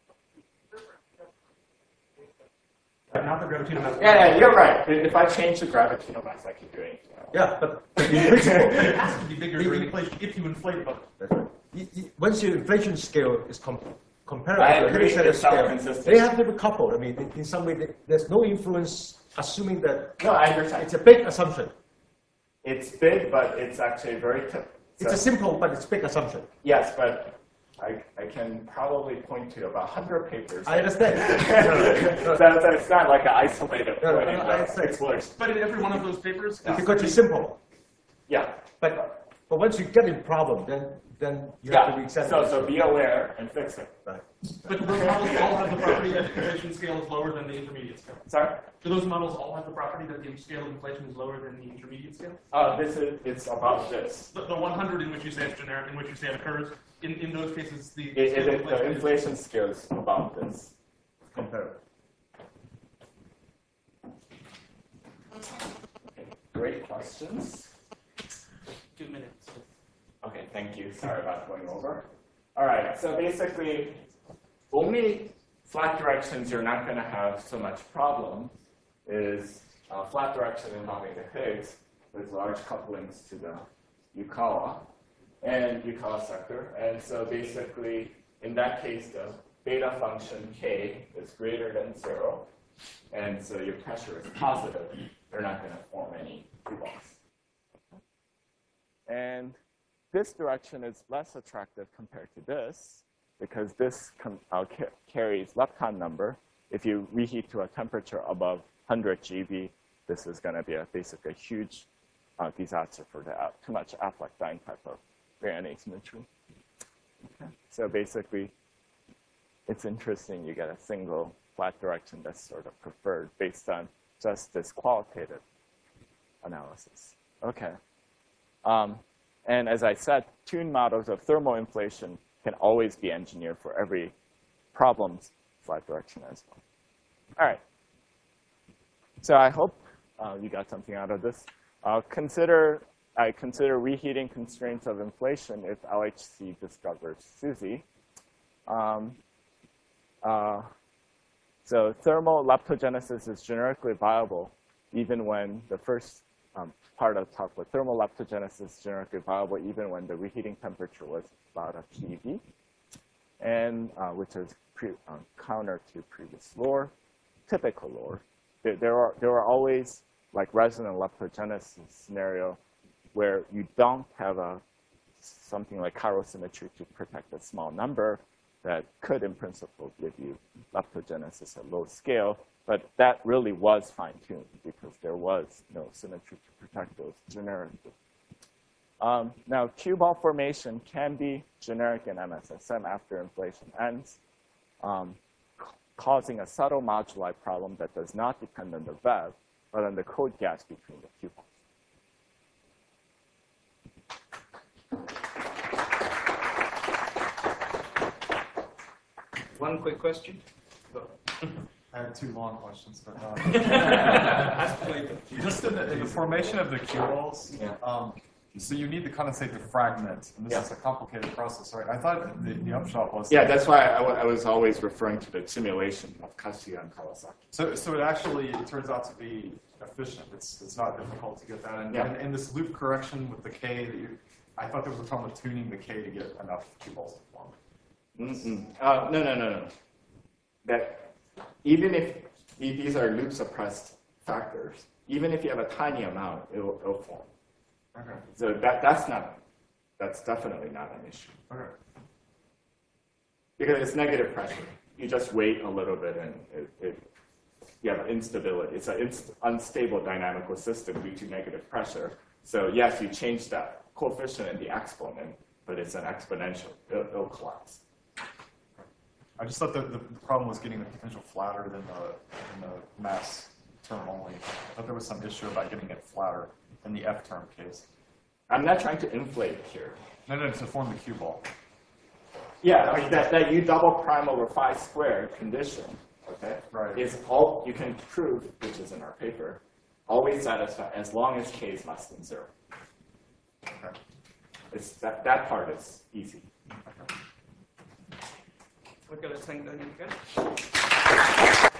Not the gravitational mass. Yeah, you're right. If I change the gravitational mass, I can do anything else. Yeah, but It has to be bigger during inflation if you inflate above. once your inflation scale is comparable I to agree, the hidden it's sector self-consistent. scale, they have to be coupled. I mean, in some way, there's no influence assuming that No, I understand. it's a big assumption. It's big, but it's actually very It's a simple, but it's big assumption. Yes, but I can probably point to about 100 papers. I understand. So it's not like an isolated No, point I that understand. explores. But in every one of those papers, Because it's simple. Yeah. But once you get in problem, then then you have to Yeah, reset so be aware and fix it. Right. But do those models all have the property that the inflation scale is lower than the intermediate scale? Sorry? Do those models all have the property that the scale of inflation is lower than the intermediate scale? It's about this. The 100 in which you say it's generic, in which you say it occurs, in those cases, the The inflation scale is about this. Compare. Great questions. 2 minutes. Okay, thank you. Sorry about going over. All right, so basically, only flat directions you're not going to have so much problem is flat direction involving the Higgs with large couplings to the Yukawa and Yukawa sector. And so basically, in that case, the beta function k is greater than 0. And so your pressure is positive. You're not going to form any Q-balls. And this direction is less attractive compared to this because this carries lepton number. If you reheat to a temperature above 100 GeV, this is going to be basically a huge disaster for the too much Affleck-Dine type of rare asymmetry. Okay. So basically, it's interesting you get a single flat direction that's sort of preferred based on just this qualitative analysis. Okay. And as I said, tuned models of thermal inflation can always be engineered for every problem's flat direction as well. All right. So I hope you got something out of this. I consider reheating constraints of inflation if LHC discovers SUSY. So thermal leptogenesis is generically viable even when the first part of the talk with thermal leptogenesis is generically viable even when the reheating temperature was about a GeV, and which is counter to previous lore, typical lore. There are always like resonant leptogenesis scenario where you don't have something like chiral symmetry to protect a small number that could, in principle, give you leptogenesis at low scale. But that really was fine-tuned because there was no symmetry to protect those generically. Now, Q-ball formation can be generic in MSSM after inflation ends, causing a subtle moduli problem that does not depend on the VEV, but on the code gas between the Q-balls. One quick question. I have two long questions, but just in the formation of the Q-balls, so you need the condensate to fragment, and this is a complicated process, right? I thought the upshot was... Yeah, that's why I was always referring to the simulation of Kasuya and Kawasaki. So it turns out to be efficient. It's not difficult to get that. And this loop correction with the K, I thought there was a problem with tuning the K to get enough Q-balls to form. No. That even if these are loop suppressed factors, even if you have a tiny amount, it'll form. Okay. So that's definitely not an issue. Okay. Because it's negative pressure. You just wait a little bit and you have instability. It's an unstable dynamical system due to negative pressure. So yes, you change that coefficient in the exponent, but it's an exponential. It'll collapse. I just thought the problem was getting the potential flatter than the mass term only. I thought there was some issue about getting it flatter in the F term case. I'm not trying to inflate here. No, to form the Q-ball. Yeah, I mean, that U double prime over phi squared condition, okay, Right. is all you can prove, which is in our paper, always satisfied as long as k is less than 0. Okay. It's that part is easy. Okay, let's thank Daniel again.